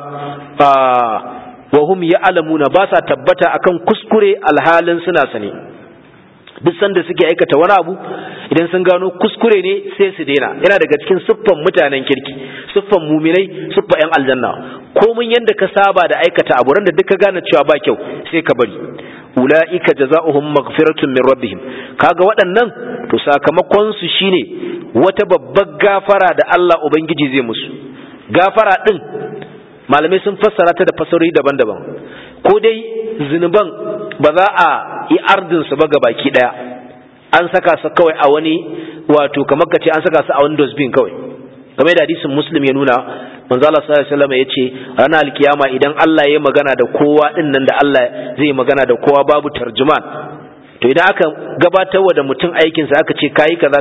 wa hum ya'lamuna ba sa tabbata akan kuskure alhalin suna sane duk sanda suke aikata wani abu idan sun gano kuskure ne sai su daina yana daga cikin siffan mutanen kirki siffan muminai siffan yan aljanna komun yanda ka saba da aikata abu ran da duk ka gane cewa ba kyau sai ka bari ulaika jazaohum maghfiratun min rabbihim kaga waɗannan to sakamakon su shine wata babbar gafara da Allah ubangiji zai musu gafara din malamai sun fassara ta da fasarori daban-daban ko dai zinuban ba za a yi ardin su ba gabaki daya an saka su kawai a wani wato kamar kace an saka su a wani dustbin kawai kamar da hadisin muslim ya nuna manzo Allah sallallahu alaihi wasallam yace ranar alkiyama idan Allah ya magana da kowa din nan da Allah zai magana da kowa babu tarjuman to idan aka gabatarwa da mutum aikin sa aka ce kai kaza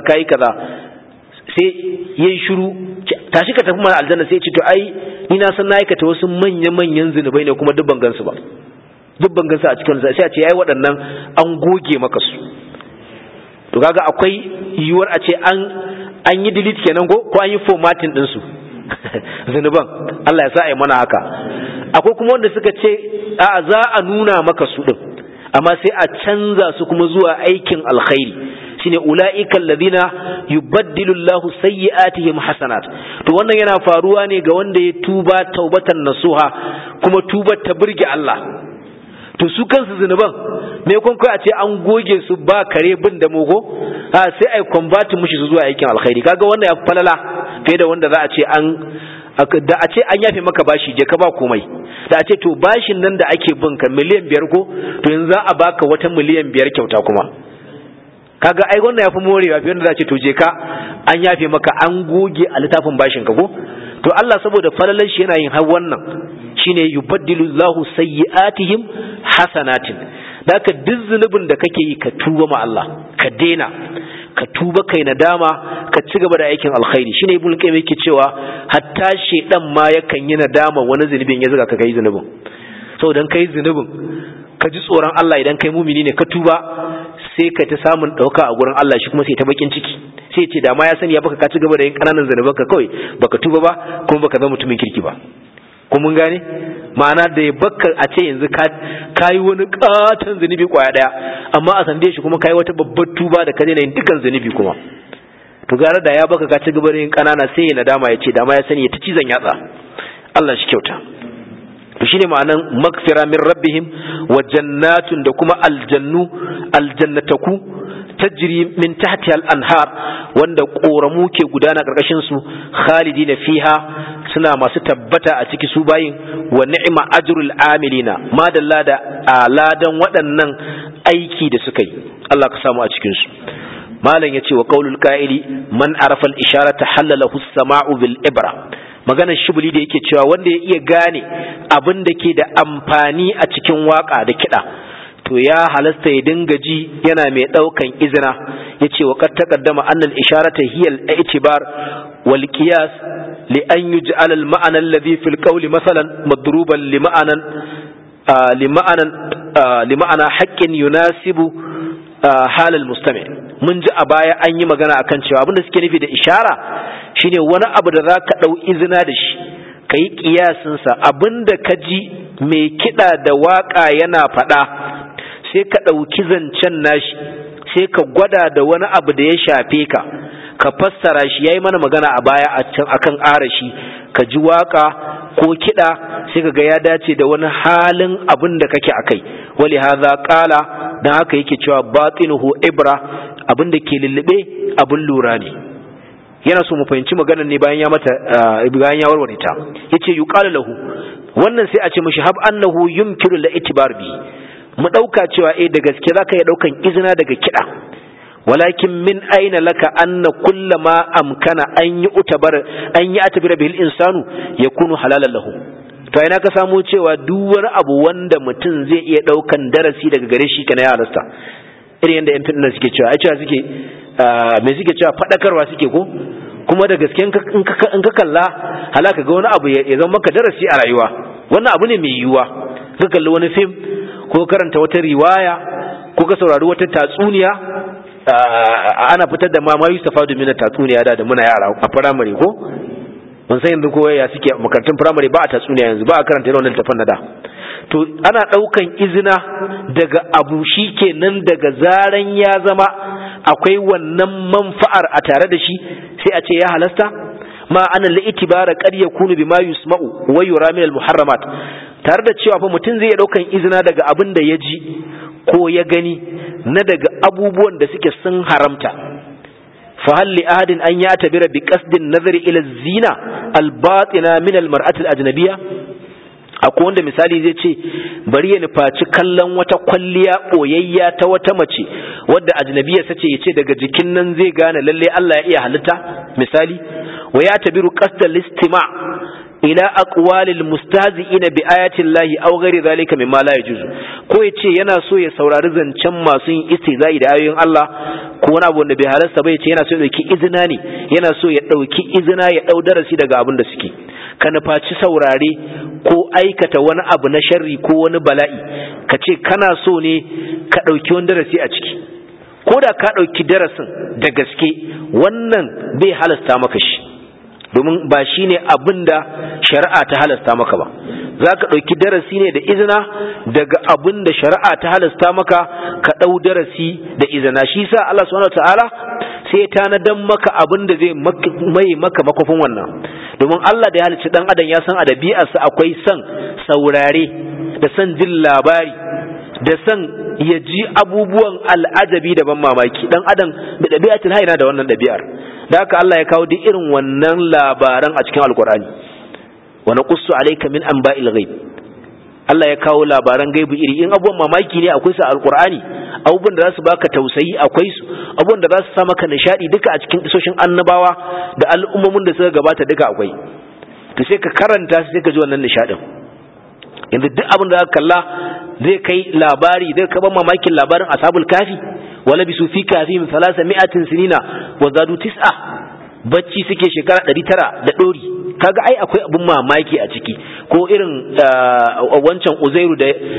sai yayin shiru tashi ka tafi mana aljanna sai ya ce to ai ni na san na aikata wasu manyan zinubai ne kuma dubban gansu ba dubban gansu a cikin sai a ce yayi waɗannan an goge maka su to kaga akwai yiwuwar a ce an yi delete kenan ko an yi formatting din su zinuban Allah ya sa ai mana haka akwai kuma wanda suka ce a za a nuna maka su din amma sai a canza su kuma zuwa aikin alkhairi shine ulaika alladhina yubaddilu Allahu sayyi'atihim hasanat to wannan yana faruwa ne ga wanda ya tuba taubatan nasuha kuma tubar ta burge Allah to su kansu zinuban me kun kai a ce an goge su ba kare bin da mogo sai ai convert mushi su zuwa aikin alkhairi kaga wannan ya falala fiye da wanda za a ce an yafe maka bashi je ka ba komai da a ce to bashin nan da ake bin ka miliyan 5 ko to yanzu za a baka wata miliyan 5 kyauta kuma kaga ai wannan yafi morewa fiye da za a ce to je ka an yafe maka an goge a littafin bashin ka ko to Allah saboda falalan shi yana yin har wannan shine yubaddilu Allahu sayyi'atihim hasanatin daka duk zunubin da kake yi ka tuba ma Allah ka dena ka tuba kai nadama ka ci gaba da aikin alkhairi shine ibnu qayyim yake cewa hatta shedan ma yakan yi nadama wani zunubin ya zuga ka kai zunubin saboda kai zunubin ka ji tsoron Allah idan kai mumini ne ka tuba sai ka ta samun dauka a gurin Allah shi kuma sai ta bakin ciki sai ce da ma ya sani ya baka ka ci gaba da yin kananan zanuban ka kawai baka tuba ba kuma baka zama mutumin kirki ba ko mun gane ma'ana da ya baka a ce yanzu ka yi wani katon zanubi kwaya daya amma a sande shi kuma kai wata babbar tuba da ka daina yin dukan zanubi kuma to gara da ya baka ka ci gaba da yin kanana sai ya nadama ya ce da ma ya sani ya ta cizon yatsa Allah shi kyauta to shine ma'anan magfira min rabbihim wa jannatun da kuma aljannataku tajri min tahtiha al-anhar wanda koramu ke gudana karkashin su khalidina fiha suna masu tabbata a ciki su bayin wa ni'ma ajrul amilina madalla da aladan waɗannan aiki da suka yi Allah ka samu a cikin su malam yace wa qaulul qa'ili man arafa al-isharata halalahu as-sama'u bil ibra maganar shibuli da yake cewa wanda ya iya gane abin da ke da amfani a cikin waka da kiɗa to ya halasta ya dinga ji yana mai ɗaukan izina ya ce wa qad taqaddama anna al-isharata hiya al-i'tibar wal qiyas li an yuj'al al-ma'na alladhi fi al-qawli masalan madruban li ma'ana haqqin yunasibu hal al-mustami' mun ji a baya an yi magana akan cewa abin da suke nufi da ishara shine wani abu da za ka ɗau izina da shi ka yi ƙiyasinsa abinda ka ji mai kiɗa da waƙa yana faɗa sai ka ɗauki zancen nashi sai ka gwada da wani abu da ya shafe ka ka fassara shi ya yi mana magana a baya a kan arashi ka ji waƙa ko kiɗa sai ka ga ya dace da wani halin abin da kake a kai wali haza ƙala don haka yake cewa batinuhu ibra abin da ke lullube abin lura ne yana so mu fahimci maganar ne bayan ya warware ta yace yuqalu lahu wannan sai a ce mishi hab annahu yumkinu la itibar bi mu dauka cewa da gaske zaka iya daukan izina daga kida walakin min aina laka anna kullama amkana an yi atabira bil insanu yakunu halalan lahu to ina ka samu cewa duk wani abu wanda mutum zai iya daukan darasi daga gare shi kana ya halasta irin yanda yan fitna suke cewa ai cewa suke me suke cewa fadakarwa suke ko kuma da gaske in ka kalla halaka ga wani abu ya zama maka darasi a rayuwa wannan abu ne mai yiwuwa ka kalli wani film ko karanta wata riwaya ko ka saurari wata tatsuniya ana fitar da mama Yusufa domin tatsuniya da muna yara a firamare ko ban san yanzu ko ya suke makarantun firamare ba a tatsuniya yanzu ba a karanta irin wannan tafan da to ana daukan izina daga abu shikenan daga zaran ya zama akwai wannan manfa'ar a tare da shi sai a ce ya halasta ma ana li'tibara qad yakunu bima yusma'u wa yura min al-muharramat tare da cewa fa mutum zai daukan izina daga abin da ya ji ko ya gani na daga abubuwan da suke sun haramta fa hal li ahadin an ya'tabira bi qasdin nazari ila az-zina al-batina min al-mar'ati al-ajnabiyya akwai wanda misali zai ce bari ya nufaci kallon wata kwalliya ɓoyayya ta wata mace wadda ajnabiya sace ya ce daga jikin nan zai gane lalle Allah ya iya halitta misali wa ya tabiru qasdal istima' ila aqwalil mustahzi'ina bi ayati llahi aw ghairi zalika mimma la yajuzu ko yace yana so ya saurari zancen masu yin istihza'i da ayoyin Allah ko wani abu wanda bai halasta ba yace yana so ya dauki izina ne yana so ya dauki izina ya dau darasi daga abin da suke ka nufaci saurare ko aikata wani abu na sharri ko wani bala'i ka ce kana so ne ka ɗauki wani darasi a ciki ko da ka ɗauki darasin da gaske wannan bai halasta maka shi domin ba shi ne abin da shari'a ta halasta maka ba za ka ɗauki darasi ne da izina daga abin da shari'a ta halasta maka ka ɗau darasi da izina shi sa Allah subhanahu wataala sai ya tanadan maka abin da zai mai maka makofin wannan domin Allah da ya halicci dan adam ya san a dabi'arsa akwai son saurare da son jin labari da son ya ji abubuwan al'ajabi da ban mamaki dan adam da dabi'atul hayna da wannan dabi'ar da haka Allah ya kawo duk irin wannan labaran a cikin alkur'ani wa naqussu alayka min anba'il ghaib Allah ya kawo labaran gaibu iri in abubuwan mamaki ne akwai su a alkur'ani abubuwan da za su baka tausayi akwai su abubuwan da za su sa maka nishadi duka a cikin isoshin annabawa da al'ummomin da suka gabata duka akwai to sai ka karanta sai ka ji wannan nishadin yanzu duk abin da aka kalla zai kai labari zai ka ban mamakin labarin ashabul kafi wala bisu fi kafihim 300 sinina wa zadu 9 bacci suke shekara 900 da dori kaga ai akwai abun mamaki a ciki ko irin wancan Uzairu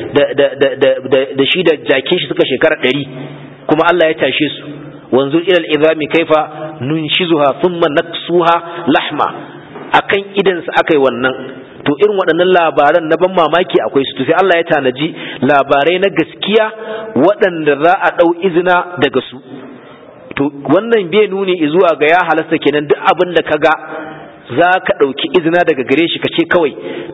da shi da jakin shi suka shekara 100 kuma Allah ya tashe su wanzur ila al-idami kaifa nunshizuha thumma naksuha lahma akan idan su akai wannan to irin waɗannan labaran na ban mamaki akwai su to sai Allah ya tanaji labarai na gaskiya waɗanda za a ɗau izina daga su to wannan bai nuni zuwa ga ya halasta kenan duk abin da kaga za ka ɗauki izina daga gare shi ka ce kawai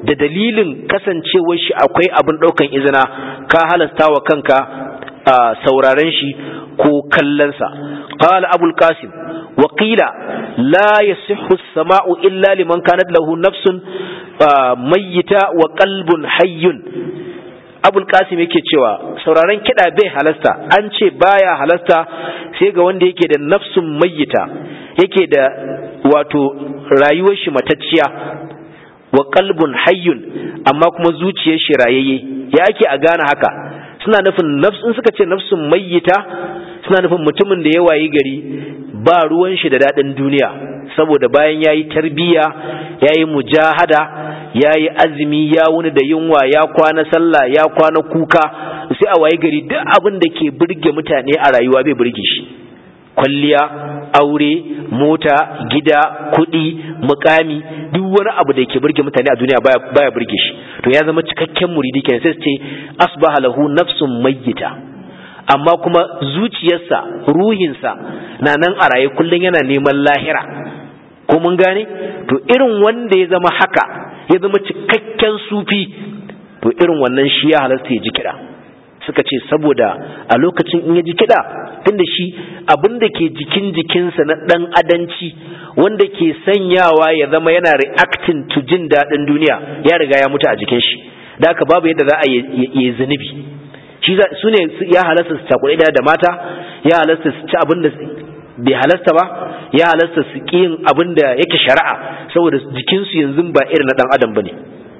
da dalilin kasancewar shi akwai abin daukan izina ka halasta wa kanka sauraren shi ko kallon sa qala abul qasim wa qila la yasihhu as-sama'u illa liman kanat lahu nafsun mayyita wa qalbun hayyun. abul qasim yake cewa sauraren kiɗa bai halasta, an ce baya halasta sai ga wanda yake da nafsun mayyita, yake da wato rayuwar shi matacciya, wa qalbun hayyun amma kuma zuciyar shi rayayye. ya ake a gane haka? suna nufin nafsun, suka ce nafsun mayyita suna nufin mutumin da ya wayi gari ba ruwan shi da dadin duniya, saboda bayan yayi tarbiya, yayi mujahada, yayi azumi, ya wuni da yunwa, ya kwana sallah, ya kwana kuka, sai a wayi gari duk abin da ke burge mutane a rayuwa bai burge shi. kwalliya, aure, mota, gida, kuɗi, mukami, duk wani abu da ke burge mutane a duniya baya burge shi. To ya zama cikakken muridi kenan, sai su ce asbaha lahu nafsun mayyita. amma kuma zuciyarsa, ruhinsa na nan a raye kullum yana neman lahira. ko mun gane? to irin wanda ya zama haka, ya zama cikakken sufi, to irin wannan shi ya halasta ya ji kiɗa. suka ce saboda a lokacin in ya ji kiɗa, tunda shi abin da ke jikinsa na ɗan adanci wanda ke sanyawa ya zama yana reacting to jin daɗin duniya ya riga ya mutu a jikin shi, da haka babu yadda za a yi zunubi. shi su ne ya halasta su cakuɗe da mata, ya halasta su ci abin da bai halasta ba, ya halasta su ƙi yin abin da yake shari'a, saboda jikinsu yanzu ba irin na ɗan adam ba ne,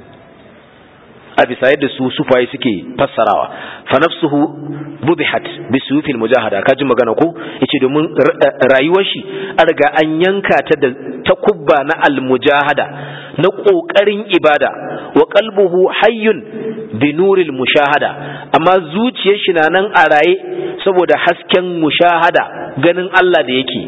a bisa yadda su sufaye suke fassarawa. fa nafsuhu budihat bi suyufil mujahada, kaji magana ko yace domin rayuwar shi an riga an yanka ta da takubba na almujahada, na kokarin ibada, wa qalbuhu hayyun bi nuril mushahada, amma zuciyar shi na nan a raye saboda hasken mushahada, ganin Allah da yake.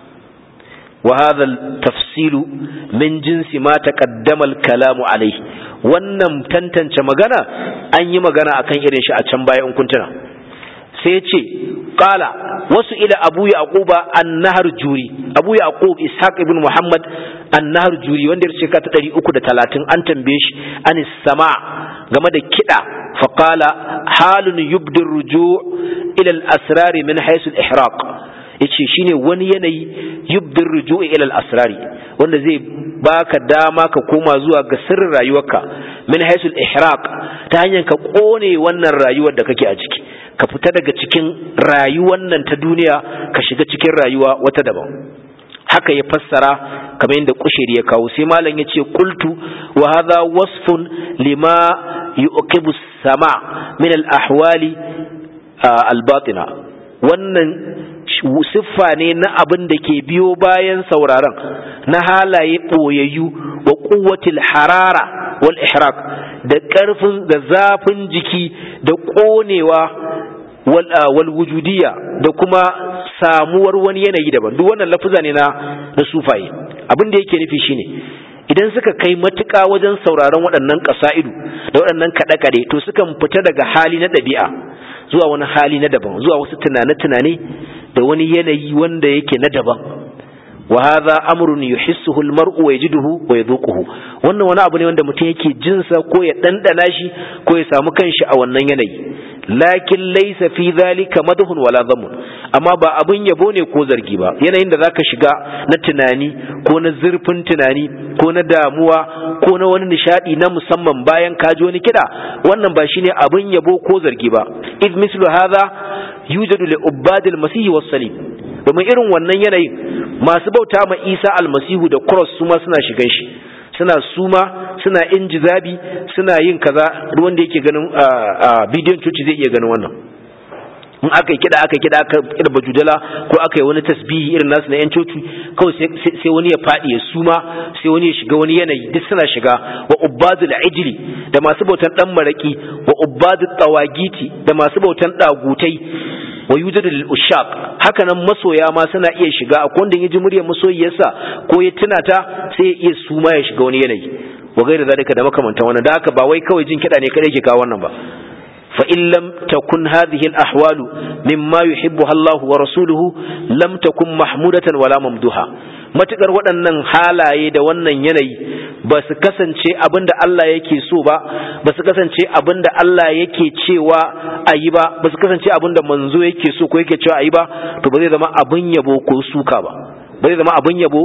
wa hadha al-tafsilu min jinsi ma taqaddama al-kalamu alayhi, wannan tantance magana an yi magana akan irin shi a can baya in kuntuna. sai ya ce qala wasu ila abu yaquba an-nahr juri, abu yaqub ishaq ibn muhammad an-nahr juri wanda ya shekara ta 330, an tambaye shi anis sama game da kida, fa qala halun yubdir ruju' ila al-asrar min haythu al-ihraq, yace shine wani yanayi yubdir ruju'i ila al-asrari, wanda zai baka dama ka koma zuwa ga sirrin rayuwarka, min haythu al-ihraq, ta hanyar ka kone wannan rayuwar da kake a ciki, ka fita daga cikin rayuwar nan ta duniya ka shiga cikin rayuwa wata daban. haka ya fassara kamar yadda kushiri ya kawo. sai malam yace qultu wa hadha wasfun lima yuqibu as-sama' min al-ahwali al-batina, wannan siffa ne na abin da ke biyo bayan sauraron na halaye ɓoyayyu wa quwwatil harara wal ihraq, da ƙarfin da zafin jiki da ƙonewa wal wujudiyya, da kuma samuwar wani yanayi daban. duk wannan lafuza ne na sufaye. abin da yake nufi shine idan suka kai matuƙa wajen sauraron waɗannan ƙasa'idu da waɗannan kaɗe-kaɗe, to sukan fita daga hali na ɗabi'a zuwa wani hali na daban, zuwa wasu tunane-tunane da wani yanayi wanda yake na daban. wa hadha amrun yuhissuhu al-mar'u wa yajiduhu wa yadhuquhu, wannan wani abu ne wanda mutum yake jinsa ko ya dandana shi ko ya samu kanshi a wannan yanayi. lakin laysa fi dhalika madhun wala dhamun, amma ba abun yabo ne ko zargi ba. yanayin da zaka shiga na tunani ko na zurfin tunani ko na damuwa ko na wani nishadi na musamman bayan ka ji wani kida, wannan ba shine abun yabo ko zargi ba. id mislu hadha yujadu li ubadil masih was salim, domin irin wannan yanayin masu bauta ma Isa almasihu da cross su ma suna shigan shi, suna suma, suna injizabi, suna yin kaza. wanda yake ganin bidiyon coci zai iya ganin wannan. in aka kida aka bajudala ko aka yi wani tasbihi irin nasu na yan coci, kawai sai wani ya faɗi ya suma, sai wani ya shiga wani yanayi, duk suna shiga. wa ubbadul ijli, da masu bautan dan maraki, wa ubbadut tawagiti, da masu bautan dagutai, wa yujadu lil ushaq, haka nan masoya ma suna iya shiga. akwai wanda ya ji muryar masoyiyarsa ko ya tuna ta sai ya iya suma ya shiga wani yanayi, wa gaira zalika da makamantan wannan. da haka ba wai kawai jin kiɗa ne kadai ke kawo wannan ba. fa in lam takun hadhihi al ahwalu mimma yuhibbuha Allah wa rasuluhu lam takun mahmudatan wala mamduha, matukar waɗannan halaye da wannan yanayi ba su kasance abinda Allah yake so ba su kasance abinda Allah yake cewa ayi ba su kasance abinda manzo yake so ko yake cewa ayi ba, to ba zai zama abin yabo ko suka ba zai zama abin yabo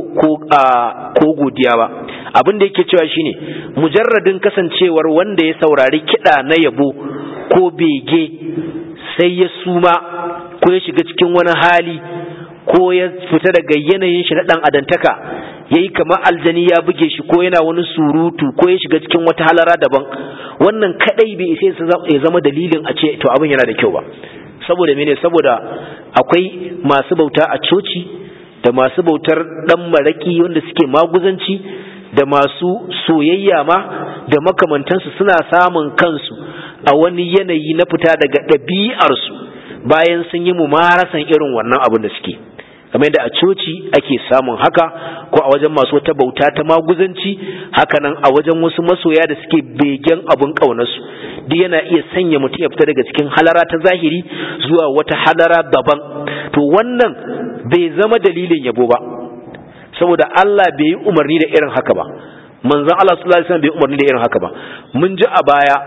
ko godiya ba. Abin da yake cewa shine mujarradin kasancewar wanda ya saurari kiɗa na yabo ko bege sai ya suma ko ya shiga cikin wani hali ko ya fita daga yanayin shi na dan adantaka, yayi kamar aljani ya buge shi ko yana wani surutu ko ya shiga cikin wata halara daban, wannan kadai bai sai ya zama dalilin a ce to abin yana da kyau ba. Saboda mene? Saboda akwai masu bauta a coci da masu bautar dan maraki wanda suke maguzanci da masu soyayya ma da makamantansu suna samun kansu a wani yanayi na fita daga ɗabi'arsu bayan sun yi mumarasan irin wannan abin da suke, kamar yadda a coci ake samun haka, ko a wajen masu wata bauta ta maguzanci, hakanan a wajen wasu masoya da suke begen abin ƙaunarsu. Duk yana iya sanya mutum ya fita daga cikin halara ta zahiri zuwa wata halara daban. To wannan bai zama dalilin yabo ba, saboda Allah bai yi umarni da irin haka ba, manzon Allah sallallahu alaihi wasallam bai yi umarni da irin haka ba. Mun ji a baya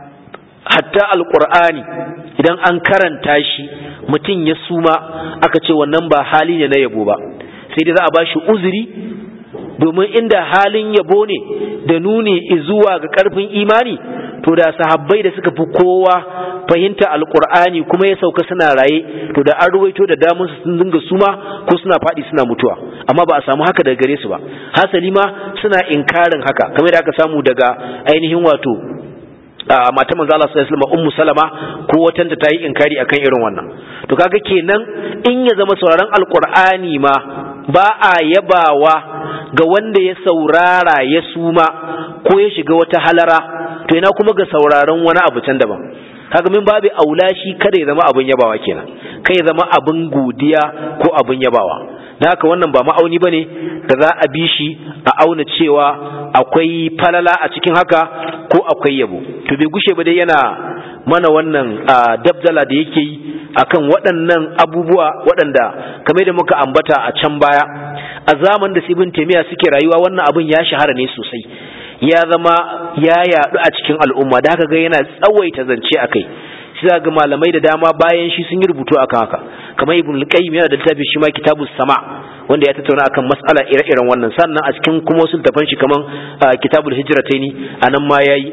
hatta alqur'ani idan an karanta shi mutum ya suma aka ce wannan ba hali ne na yabo ba, sai dai za a bashi uzuri, domin inda halin yabo ne da nuni zuwa ga karfin imani to da sahabbai da suka fi kowa fahimta alqur'ani kuma ya sauka suna raye, to da an ruwaito da damun su sun dinga suma ko suna fadi suna mutuwa, amma ba a samu haka daga gare su ba. Hasali ma suna inkarin haka, kamar da aka samu daga ainihin wato mata manzo Allah sallallahu alaihi wasallam ummu salama ko watan ta yi inkari akan irin wannan. To kaga kenan in ya zama sauraron alqur'ani ma ba a yabawa ga wanda ya saurara ya suma ko ya shiga wata halara, to ina kuma ga sauraron wani abu can daban. Kaga min babu aula shi kada ya zama abin yabawa kenan, kai ya zama abin godiya ko abin yabawa. Da haka wannan ba ma'auni bane da za a bi shi a auna cewa akwai falala a cikin haka ko akwai yabo. To bai gushe ba dai yana mana wannan dabdala da yake yi akan waɗannan abubuwa waɗanda kamar da muka ambata a can baya, a zaman da Ibn Taymiyyah suke rayuwa wannan abin ya shahara ne sosai, ya zama ya yaɗu a cikin al'umma, da haka ga yana tsawaita zance akai. Sai ga malamai da dama bayan shi sun yi rubutu akan haka, kamar Ibn al-Qayyim yana da littafin shi ma Kitabus Sama wanda ya tattauna akan mas'ala ire-iren wannan. Sannan a cikin kuma wasu littafan shi kaman Kitabul Hijrataini anan ma yayi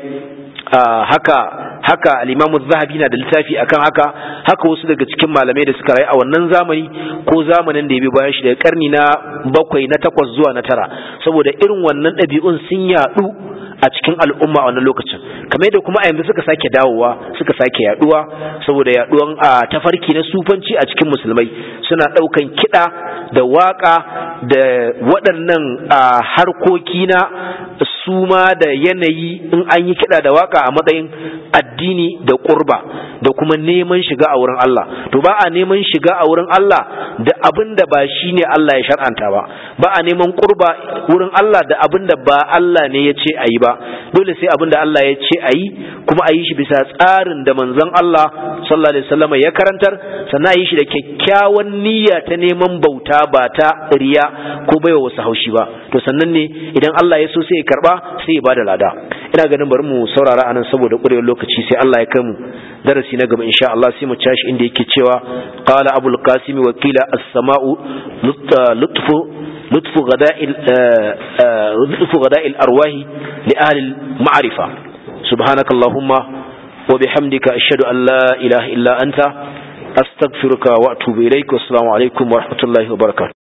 haka al-Imam az-Zahabi na da littafi akan haka wasu daga cikin malamai da suka rayu a wannan zamani ko zamanin da ya bi bayan shi daga karni na 7 na 8 zuwa na 9, saboda irin wannan ɗabi'un sun yaɗu a cikin al'umma a wannan lokacin, kamar yadda kuma a yanzu suka sake dawowa suka sake yaduwa saboda yaduwan tafarki na sufanci a cikin musulmai. Suna daukan kiɗa da waka da waɗannan harkoki na suma da yanayi in an yi kiɗa da waka a matsayin addini da qurba da kuma neman shiga a wurin Allah. To ba a neman shiga a wurin Allah da abin da ba shine Allah ya shar'anta ba, ba a neman qurba wurin Allah da abin da ba Allah ne ya ce ayi ba, dole sai abin da Allah ya ce ayi, kuma ayi shi bisa tsarin da manzon Allah sallallahu alaihi wasallam ya karantar, sannan ayi shi da kyakkyawan niyya ta neman bauta ba ta riya ko baiwa wasu haushi ba. To sannan ne idan Allah ya so sai ya karba sai ya bada lada. Ina ganin bari mu saurara anan saboda ƙurewar lokaci, sai Allah ya kai mu darasi na gaba insha Allah sai mu tashi inda yake cewa qala abul qasim wa qila as-sama'u lutfu ghada'il arwahi li ahli al-ma'rifa. subhanakallahumma wa bihamdika ashhadu an la ilaha illa anta astaghfiruka wa atubu ilaik. Wassalamu alaikum wa rahmatullahi wa barakatuh.